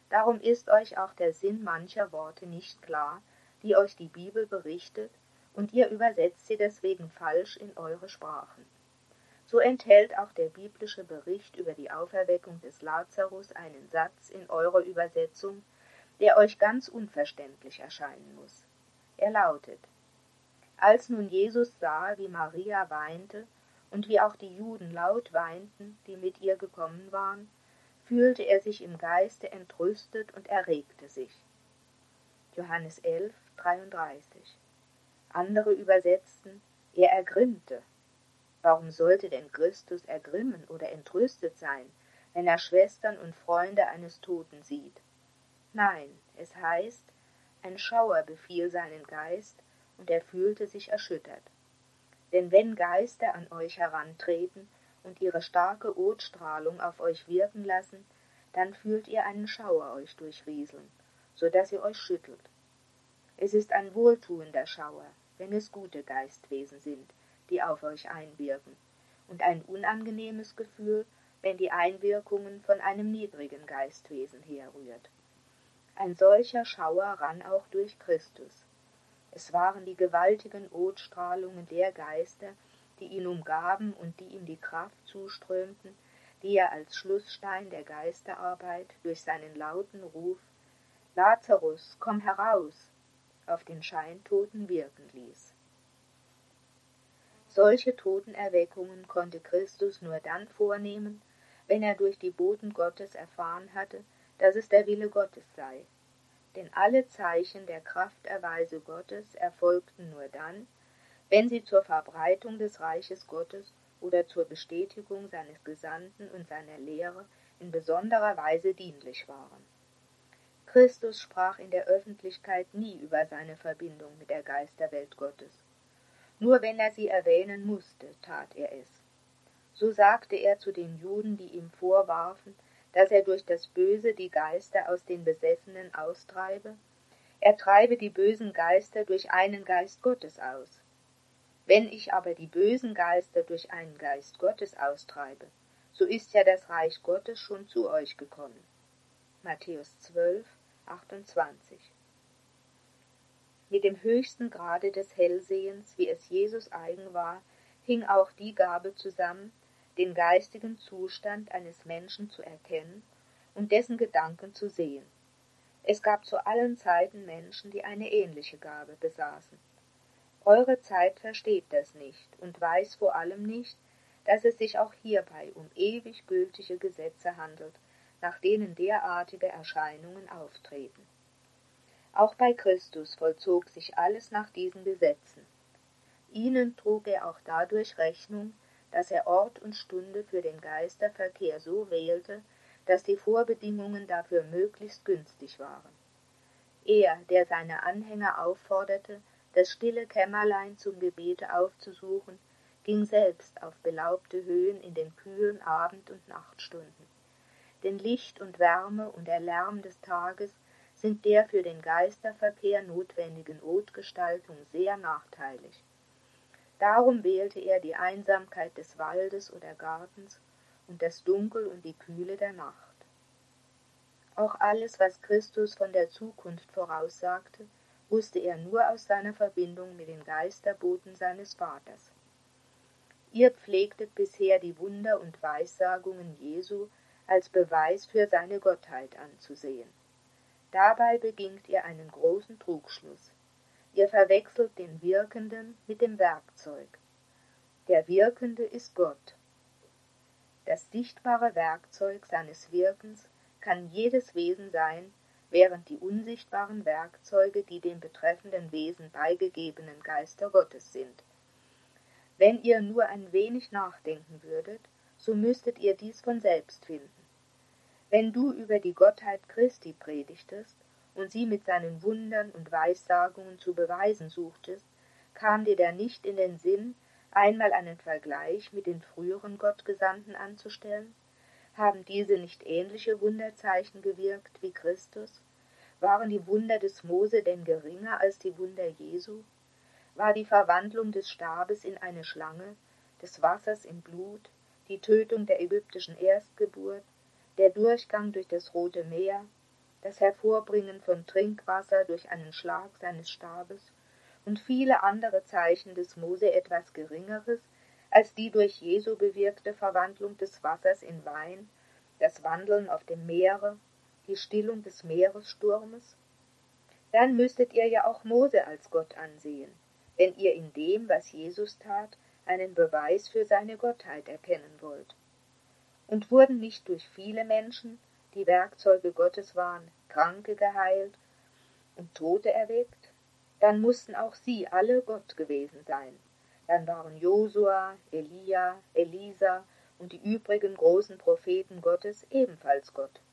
Darum ist euch auch der Sinn mancher Worte nicht klar, die euch die Bibel berichtet, und ihr übersetzt sie deswegen falsch in eure Sprachen. So enthält auch der biblische Bericht über die Auferweckung des Lazarus einen Satz in eurer Übersetzung, der euch ganz unverständlich erscheinen muss. Er lautet: Als nun Jesus sah, wie Maria weinte und wie auch die Juden laut weinten, die mit ihr gekommen waren, fühlte er sich im Geiste entrüstet und erregte sich. Johannes 11, 33. Andere übersetzten: Er ergrimmte. Warum sollte denn Christus ergrimmen oder entrüstet sein, wenn er Schwestern und Freunde eines Toten sieht? Nein, es heißt, ein Schauer befiel seinen Geist, und er fühlte sich erschüttert. Denn wenn Geister an euch herantreten und ihre starke Odstrahlung auf euch wirken lassen, dann fühlt ihr einen Schauer euch durchrieseln, so dass ihr euch schüttelt. Es ist ein wohltuender Schauer, wenn es gute Geistwesen sind, die auf euch einwirken, und ein unangenehmes Gefühl, wenn die Einwirkungen von einem niedrigen Geistwesen herrührt. Ein solcher Schauer rann auch durch Christus. Es waren die gewaltigen Odstrahlungen der Geister, die ihn umgaben und die ihm die Kraft zuströmten, die er als Schlussstein der Geisterarbeit durch seinen lauten Ruf »Lazarus, komm heraus!« auf den Scheintoten wirken ließ. Solche Totenerweckungen konnte Christus nur dann vornehmen, wenn er durch die Boten Gottes erfahren hatte, dass es der Wille Gottes sei. Denn alle Zeichen der Krafterweise Gottes erfolgten nur dann, wenn sie zur Verbreitung des Reiches Gottes oder zur Bestätigung seines Gesandten und seiner Lehre in besonderer Weise dienlich waren. Christus sprach in der Öffentlichkeit nie über seine Verbindung mit der Geisterwelt Gottes. Nur wenn er sie erwähnen musste, tat er es. So sagte er zu den Juden, die ihm vorwarfen, dass er durch das Böse die Geister aus den Besessenen austreibe, er treibe die bösen Geister durch einen Geist Gottes aus. Wenn ich aber die bösen Geister durch einen Geist Gottes austreibe, so ist ja das Reich Gottes schon zu euch gekommen. Matthäus 12, 28. Mit dem höchsten Grade des Hellsehens, wie es Jesus eigen war, hing auch die Gabe zusammen, den geistigen Zustand eines Menschen zu erkennen und dessen Gedanken zu sehen. Es gab zu allen Zeiten Menschen, die eine ähnliche Gabe besaßen. Eure Zeit versteht das nicht und weiß vor allem nicht, dass es sich auch hierbei um ewig gültige Gesetze handelt, nach denen derartige Erscheinungen auftreten. Auch bei Christus vollzog sich alles nach diesen Gesetzen. Ihnen trug er auch dadurch Rechnung, dass er Ort und Stunde für den Geisterverkehr so wählte, dass die Vorbedingungen dafür möglichst günstig waren. Er, der seine Anhänger aufforderte, das stille Kämmerlein zum Gebete aufzusuchen, ging selbst auf belaubte Höhen in den kühlen Abend- und Nachtstunden. Denn Licht und Wärme und der Lärm des Tages sind der für den Geisterverkehr notwendigen Notgestaltung sehr nachteilig. Darum wählte er die Einsamkeit des Waldes oder Gartens und das Dunkel und die Kühle der Nacht. Auch alles, was Christus von der Zukunft voraussagte, wusste er nur aus seiner Verbindung mit den Geisterboten seines Vaters. Ihr pflegtet bisher die Wunder und Weissagungen Jesu als Beweis für seine Gottheit anzusehen. Dabei begingt ihr einen großen Trugschluss. Ihr verwechselt den Wirkenden mit dem Werkzeug. Der Wirkende ist Gott. Das sichtbare Werkzeug seines Wirkens kann jedes Wesen sein, während die unsichtbaren Werkzeuge die dem betreffenden Wesen beigegebenen Geister Gottes sind. Wenn ihr nur ein wenig nachdenken würdet, so müsstet ihr dies von selbst finden. Wenn du über die Gottheit Christi predigtest und sie mit seinen Wundern und Weissagungen zu beweisen suchtest, kam dir da nicht in den Sinn, einmal einen Vergleich mit den früheren Gottgesandten anzustellen? Haben diese nicht ähnliche Wunderzeichen gewirkt wie Christus? Waren die Wunder des Mose denn geringer als die Wunder Jesu? War die Verwandlung des Stabes in eine Schlange, des Wassers in Blut, die Tötung der ägyptischen Erstgeburt, der Durchgang durch das Rote Meer, das Hervorbringen von Trinkwasser durch einen Schlag seines Stabes und viele andere Zeichen des Mose etwas Geringeres als die durch Jesu bewirkte Verwandlung des Wassers in Wein, das Wandeln auf dem Meere, die Stillung des Meeressturmes? Dann müsstet ihr ja auch Mose als Gott ansehen, wenn ihr in dem, was Jesus tat, einen Beweis für seine Gottheit erkennen wollt. Und wurden nicht durch viele Menschen, die Werkzeuge Gottes waren, Kranke geheilt und Tote erweckt? Dann mussten auch sie alle Gott gewesen sein. Dann waren Josua, Elia, Elisa und die übrigen großen Propheten Gottes ebenfalls Gott.